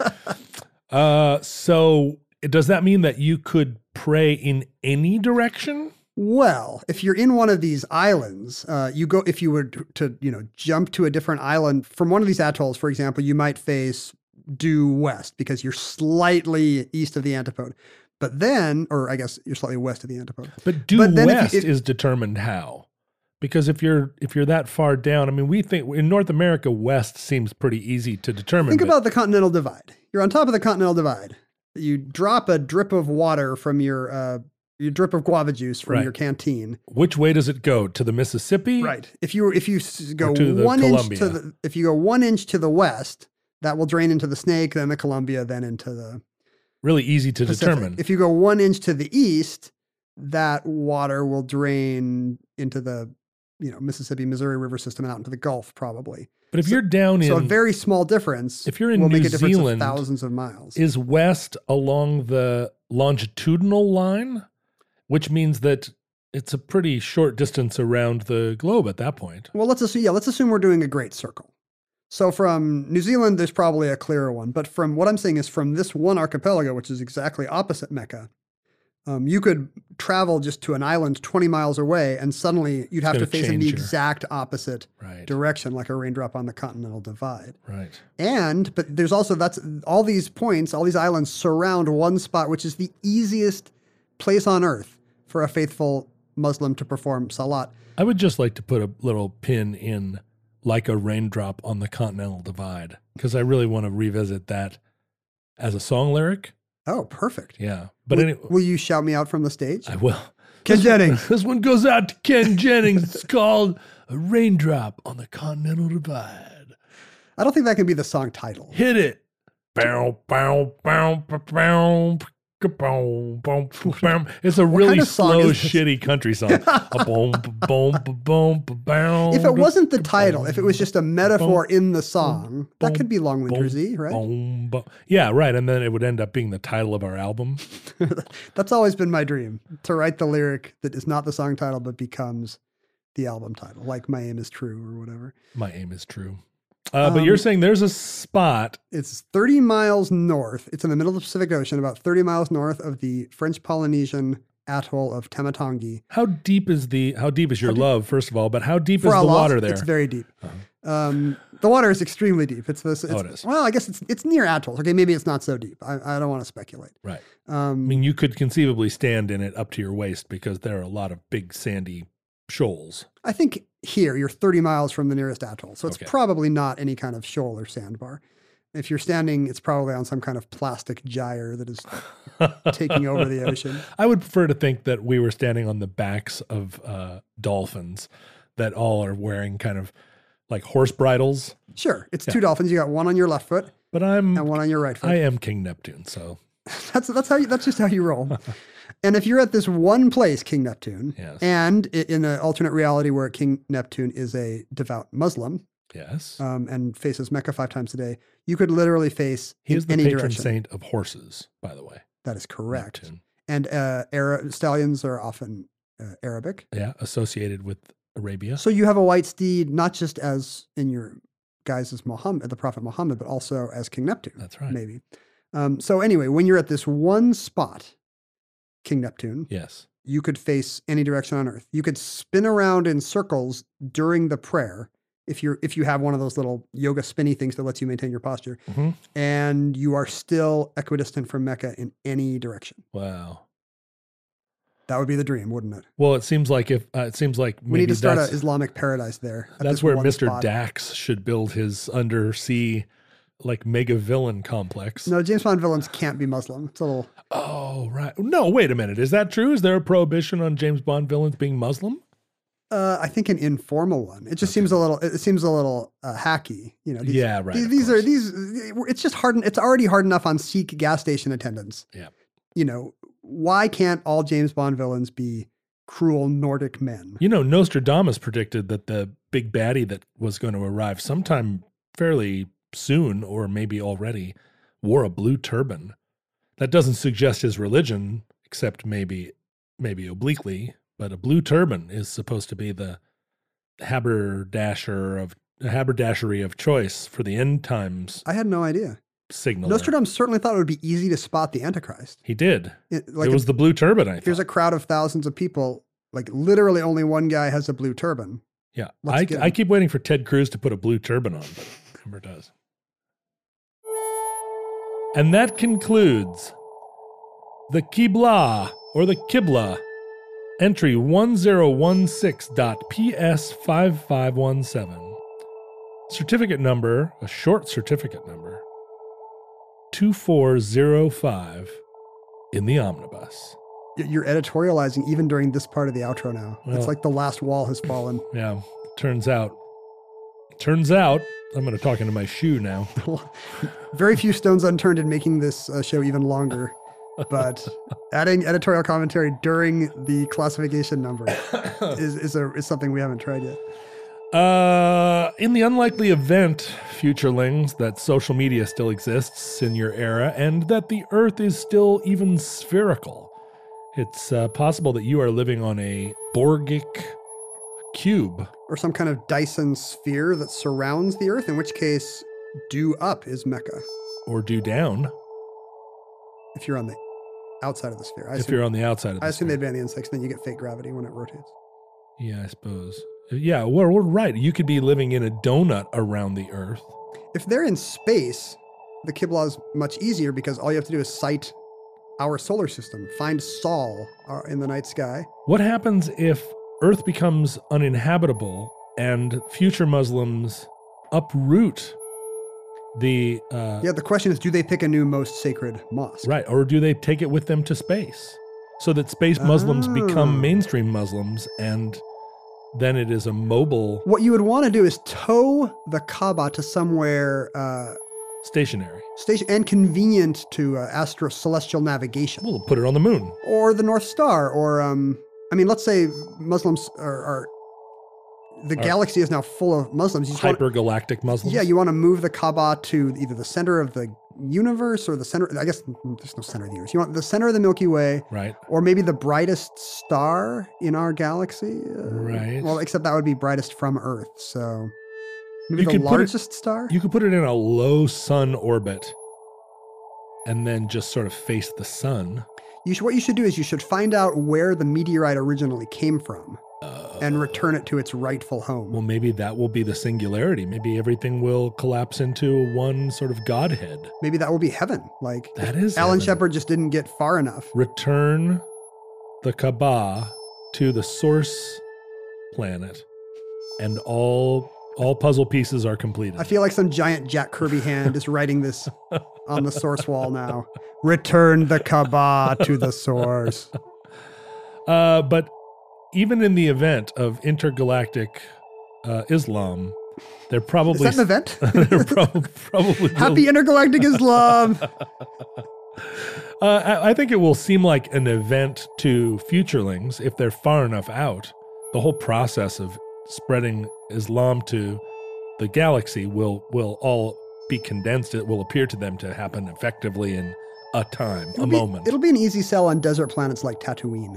uh, so does that mean that you could pray in any direction? Well, if you're in one of these islands, uh, you go. If you were to, to, you know, jump to a different island from one of these atolls, for example, you might face due west because you're slightly east of the antipode. But then, or I guess you're slightly west of the antipode. But due But then if you- west if- is determined how? Because if you're if you're that far down, I mean, we think in North America, west seems pretty easy to determine. Think but- about the Continental Divide. You're on top of the Continental Divide. You drop a drip of water from your uh, your drip of guava juice from Right. your canteen. which way does it go? To the Mississippi? Right. If you if you s- go to the one inch Columbia? to the if you go one inch to the west, that will drain into the Snake, then the Columbia, then into the Really easy to Pacific. determine. If you go one inch to the east, that water will drain into the you know Mississippi, Missouri River system and out into the Gulf, probably. But if you're down in So a very small difference. If you're in will New make a difference Zealand, of thousands of miles. is west along the longitudinal line, which means that it's a pretty short distance around the globe at that point. Well, let's assume, yeah, let's assume we're doing a great circle. So from New Zealand, there's probably a clearer one. But from what I'm saying is from this one archipelago, which is exactly opposite Mecca, um, you could travel just to an island twenty miles away, and suddenly you'd have to gonna face in change the your- exact opposite Right. direction, like a raindrop on the Continental Divide. Right. And, but there's also, that's all these points, all these islands surround one spot, which is the easiest place on earth for a faithful Muslim to perform salat. I would just like to put a little pin in like a raindrop on the Continental Divide because I really want to revisit that as a song lyric. Oh, perfect. Yeah. But will, anyway, will you shout me out from the stage? I will. Ken This- Jennings. This one goes out to Ken Jennings. It's called A Raindrop on the Continental Divide. I don't think that can be the song title. Hit it. Bow, bow, bow, bow, bow, bow, bow, bow. It's a really kind of song slow, is this? shitty country song. A boom, boom, boom, bow. If it wasn't the title, if it was just a metaphor in the song, that could be Long Winter Z, right? Boom, boom. Yeah, right. And then it would end up being the title of our album. That's always been my dream, to write the lyric that is not the song title but becomes the album title, like My Aim is True or whatever. My aim is true. Uh, but Um, you're saying there's a spot. It's thirty miles north. It's in the middle of the Pacific Ocean, about thirty miles north of the French Polynesian atoll of Tematongi. How deep is the? How deep is your deep- love? First of all, but how deep For is the Allah, water there? It's very deep. Um, the water is extremely deep. It's this. It's, Oh, it is. Well, I guess it's it's near atolls. Okay, maybe it's not so deep. I, I don't want to speculate. Right. I Um, mean, you could conceivably stand in it up to your waist because there are a lot of big sandy shoals. I think here you're thirty miles from the nearest atoll, so it's Okay. probably not any kind of shoal or sandbar. If you're standing, it's probably on some kind of plastic gyre that is taking over the ocean. I would prefer to think that we were standing on the backs of uh, dolphins that all are wearing kind of like horse bridles. Sure, it's Yeah. two dolphins. You got one on your left foot But I'm and one on your right foot. I am King Neptune, so That's that's how you, that's just how you roll. And if you're at this one place, King Neptune, Yes. and i- in an alternate reality where King Neptune is a devout Muslim yes, um, and faces Mecca five times a day, you could literally face he in is the any patron direction. saint of horses, by the way. That is correct. Neptune. And uh, Ara- stallions are often uh, Arabic. Yeah, associated with Arabia. So you have a white steed, not just as in your guise as Muhammad, the Prophet Muhammad, but also as King Neptune. That's right. Maybe. Um, so anyway, when you're at this one spot, King Neptune, Yes. you could face any direction on Earth. You could spin around in circles during the prayer if you're if you have one of those little yoga spinny things that lets you maintain your posture, Mm-hmm. and you are still equidistant from Mecca in any direction. Wow. That would be the dream, wouldn't it? Well, it seems like if uh, it seems like maybe We need to start that's, an Islamic paradise there. at that's this where one Mister spot. Dax should build his undersea like mega villain complex. No, James Bond villains can't be Muslim. It's a little. Oh, right. No, wait a minute. Is that true? Is there a prohibition on James Bond villains being Muslim? Uh, I think an informal one. It just seems a little. It seems a little uh, hacky. You know. These, Yeah, right, These, of these are course. these. It's just hard. It's already hard enough on Sikh gas station attendants. Yeah. You know, why can't all James Bond villains be cruel Nordic men? You know, Nostradamus predicted that the big baddie that was going to arrive sometime fairly soon, or maybe already, wore a blue turban. That doesn't suggest his religion, except maybe, maybe obliquely. But a blue turban is supposed to be the haberdasher of haberdashery of choice for the end times I had no idea. signal. Nostradamus certainly thought it would be easy to spot the Antichrist. He did. It, like it was a, the blue turban, I here's a thought. crowd of thousands of people. Like literally, only one guy has a blue turban. Yeah. Let's I, get I him. keep waiting for Ted Cruz to put a blue turban on, but never does. And that concludes the Qibla, or the Qibla, entry one zero one six dot P S five five one seven. Certificate number, a short certificate number, two four zero five in the omnibus. Y- You're editorializing even during this part of the outro now. Well- it's like the last wall has fallen. Yeah, turns out, turns out, I'm going to talk into my shoe now. Very few stones unturned in making this uh, show even longer. But adding editorial commentary during the classification number is is, a, is something we haven't tried yet. Uh, in the unlikely event, futurelings, that social media still exists in your era and that the Earth is still even spherical, it's uh, possible that you are living on a Borgic cube. Or some kind of Dyson sphere that surrounds the Earth, in which case, due up is Mecca. Or due down If you're on the outside of the sphere. I if assume, you're on the outside of the I assume sphere. they'd ban the insects, then you get fake gravity when it rotates. Yeah, I suppose. Yeah, well, we're right. You could be living in a donut around the Earth. If they're in space, the Qibla is much easier because all you have to do is sight our solar system, find Sol uh, in the night sky. What happens if Earth becomes uninhabitable and future Muslims uproot the uh, Yeah, the question is, do they pick a new most sacred mosque? right, or do they take it with them to space so that space Muslims Oh. become mainstream Muslims, and then it is a mobile What you would want to do is tow the Kaaba to somewhere uh, stationary? station and convenient to uh, astro celestial navigation, We'll put it on the moon. or the North Star, or um, I mean, let's say Muslims are, are the Are- galaxy is now full of Muslims. You just want, Hypergalactic Muslims. yeah, you want to move the Kaaba to either the center of the universe or the center. I guess there's no center of the universe. You want the center of the Milky Way, right. or maybe the brightest star in our galaxy. Uh, Right. Well, except that would be brightest from Earth. So maybe You the could put it- largest star. You could put it in a low sun orbit and then just sort of face the sun. You should, what you should do is you should find out where the meteorite originally came from and return it to its rightful home. Well, maybe that will be the singularity. Maybe everything will collapse into one sort of godhead. Maybe that will be heaven. Like That is Alan heaven. Shepard just didn't get far enough. Return the Kaaba to the source planet, and all all puzzle pieces are completed. I feel like some giant Jack Kirby hand is writing this on the source wall now. Return the Kaaba to the source. Uh, but even in the event of intergalactic uh, Islam, they're Is probably that an event? they're prob- probably will- Happy intergalactic Islam. Uh, I, I think it will seem like an event to futurelings if they're far enough out. The whole process of spreading Islam to the galaxy will will all be condensed. It will appear to them to happen effectively in a time, It'll a be- moment. It'll be an easy sell on desert planets like Tatooine.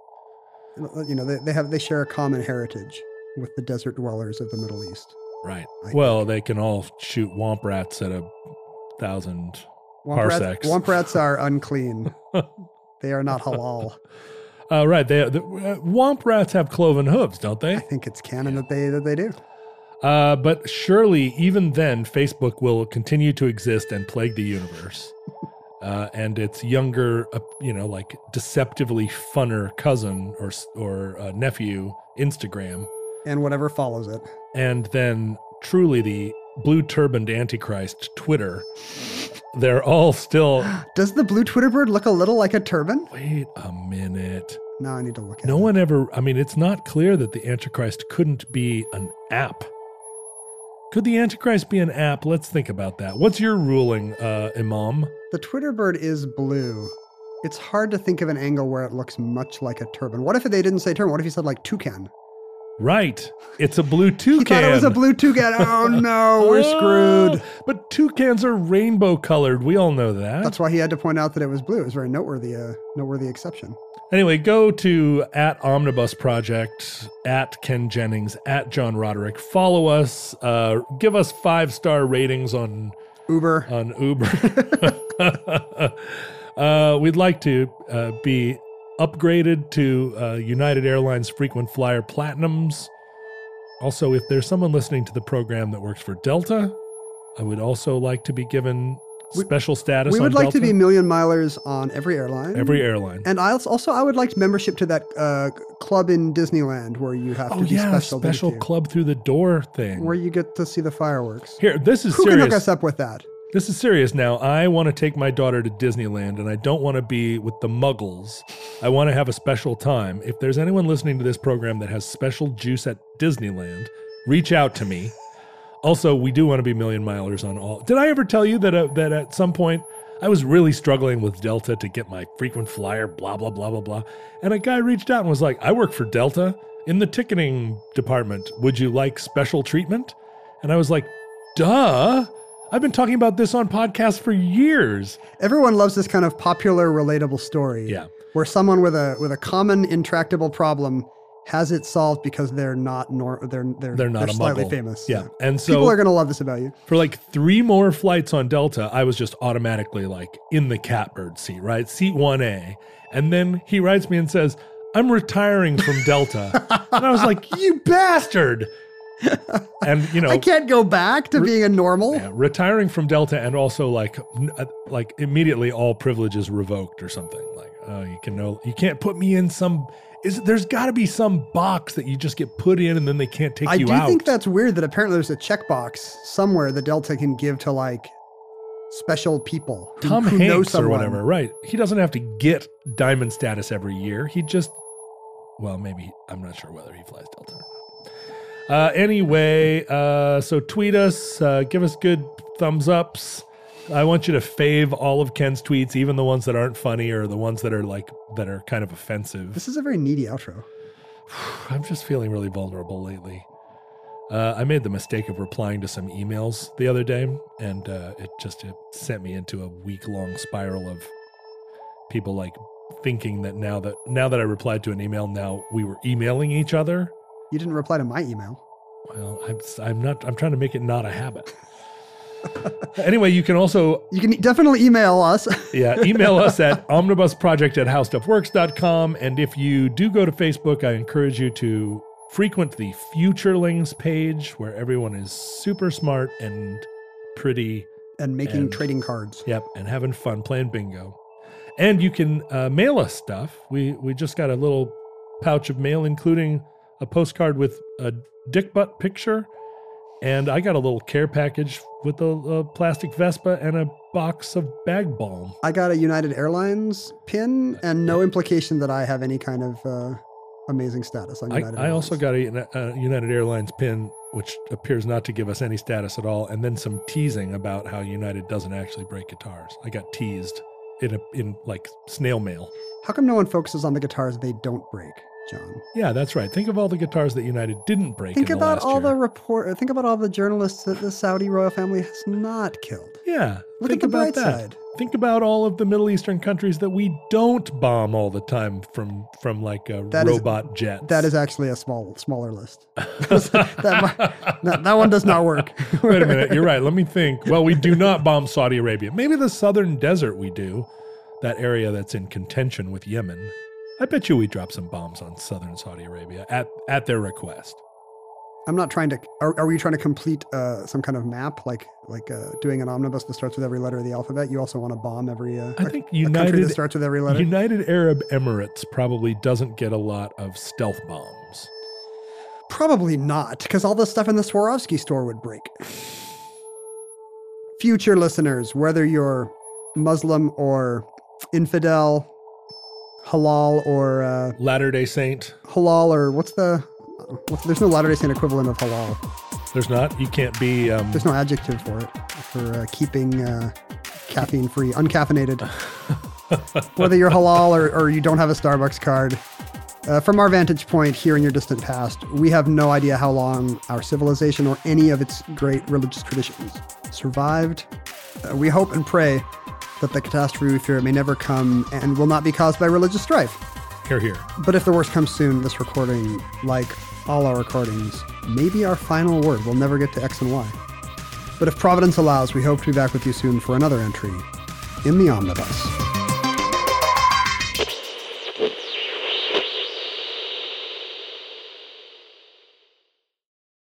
You know, they, they have they share a common heritage with the desert dwellers of the Middle East. Right. I Well, they can all shoot womp rats at a thousand Womp Parsecs. rats, womp rats are unclean. They are not halal. Uh, right. They, the, uh, womp rats have cloven hooves, don't they? I think it's canon that they that they do. Uh, but surely, even then, Facebook will continue to exist and plague the universe. Uh, and its younger, uh, you know, like deceptively funner cousin or or uh, nephew, Instagram, And whatever follows it. and then truly the blue turbaned Antichrist, Twitter. They're all still. Does the blue Twitter bird look a little like a turban? Wait a minute. Now I need to look at No it. one ever. I mean, it's not clear that the Antichrist couldn't be an app. Could the Antichrist be an app? Let's think about that. What's your ruling, uh, Imam? The Twitter bird is blue. It's hard to think of an angle where it looks much like a turban. What if they didn't say turban? What if he said like toucan? Right. It's a blue He toucan. thought it was a blue toucan. Oh no, we're screwed. Oh, but toucans are rainbow colored. We all know that. That's why he had to point out that it was blue. It was a very noteworthy, uh, noteworthy exception. Anyway, go to at Omnibus Project, at Ken Jennings, at John Roderick. Follow us. Uh, give us five-star ratings on Uber. on Uber. uh, we'd like to uh, be upgraded to uh, United Airlines frequent flyer platinums. Also, if there's someone listening to the program that works for Delta, I would also like to be given special status We on would like Delta. to be million milers on every airline. Every airline. And I also, also I would like membership to that uh, club in Disneyland where you have to Oh, be yeah, special. special thank you, club through the door thing. where you get to see the fireworks. Here, this is Who can hook serious. us up with that? This is serious now. I want to take my daughter to Disneyland, and I don't want to be with the muggles. I want to have a special time. If there's anyone listening to this program that has special juice at Disneyland, reach out to me. Also, we do want to be million milers on all. Did I ever tell you that uh, that at some point I was really struggling with Delta to get my frequent flyer, blah, blah, blah, blah, blah. And a guy reached out and was like, I work for Delta in the ticketing department. Would you like special treatment? And I was like, duh. I've been talking about this on podcasts for years. Everyone loves this kind of popular, relatable story. Yeah. Where someone with a with a common intractable problem has it solved because they're not nor they're they're They're not a slightly muggle. famous. Yeah. And so people are gonna love this about you. for like three more flights on Delta, I was just automatically like in the catbird seat, right? Seat one A. And then he writes me and says, I'm retiring from Delta. And I was like, you bastard. And, you know, I can't go back to being a normal. yeah, retiring from Delta and also like, n- uh, like immediately all privileges revoked or something. Like, oh, you can no, you can't put me in some, is there's got to be some box that you just get put in and then they can't take I you do out. think that's weird that apparently there's a checkbox somewhere that Delta can give to like special people who, Tom who know Hanks or someone. whatever, right? He doesn't have to get diamond status every year. He just, well, maybe, I'm not sure whether he flies Delta or not. Uh, anyway, uh, so tweet us, uh, give us good thumbs ups. I want you to fave all of Ken's tweets, even the ones that aren't funny or the ones that are like, that are kind of offensive. This is a very needy outro. I'm just feeling really vulnerable lately. Uh, I made the mistake of replying to some emails the other day, and uh, it just it sent me into a week-long spiral of people like thinking that now that now that I replied to an email, now we were emailing each other. You didn't reply to my email. Well, I'm I'm not. I'm trying to make it not a habit. Anyway, you can also You can definitely email us. yeah, email us at omnibusproject at howstuffworks dot com. And if you do go to Facebook, I encourage you to frequent the Futurelings page where everyone is super smart and pretty. and making And- trading cards. Yep, and having fun playing bingo. And you can uh, mail us stuff. We we just got a little pouch of mail, including a postcard with a dick butt picture. And I got a little care package with a, a plastic Vespa and a box of bag balm. I got a United Airlines pin and no implication that I have any kind of uh, amazing status on I, United I also Airlines. got a, a United Airlines pin, which appears not to give us any status at all, and then some teasing about how United doesn't actually break guitars. I got teased in a in like snail mail. How come no one focuses on the guitars they don't break? John. Yeah, that's right. Think of all the guitars that United didn't break. Think in the about last all year. the report. Think about all the journalists that the Saudi royal family has not killed. Yeah, Look think at the about bright that. side. Think about all of the Middle Eastern countries that we don't bomb all the time from from like uh, That is- robot jets. That is actually a small, smaller list. that, might- that, that one does not work. Wait a minute, you're right. Let me think. Well, we do not bomb Saudi Arabia. Maybe the southern desert we do, that area that's in contention with Yemen. I bet you we drop some bombs on southern Saudi Arabia at, at their request. I'm not trying to. Are, are we trying to complete uh, some kind of map, like like uh, doing an omnibus that starts with every letter of the alphabet? You also want to bomb every. Uh, I think a, a country United that starts with every letter. United Arab Emirates probably doesn't get a lot of stealth bombs. Probably not, because all the stuff in the Swarovski store would break. Future listeners, whether you're Muslim or infidel, halal or uh, Latter-day Saint. halal or what's the? What's, there's no Latter-day Saint equivalent of halal. There's not. You can't be. Um, There's no adjective for it for uh, keeping uh, caffeine free, uncaffeinated. Whether you're halal or, or you don't have a Starbucks card. Uh, from our vantage point here in your distant past, we have no idea how long our civilization or any of its great religious traditions survived. Uh, we hope and pray that the catastrophe we fear may never come and will not be caused by religious strife. Here, here. But if the worst comes soon, this recording, like all our recordings, may be our final word. We'll never get to X and Y. But if Providence allows, we hope to be back with you soon for another entry in the Omnibus.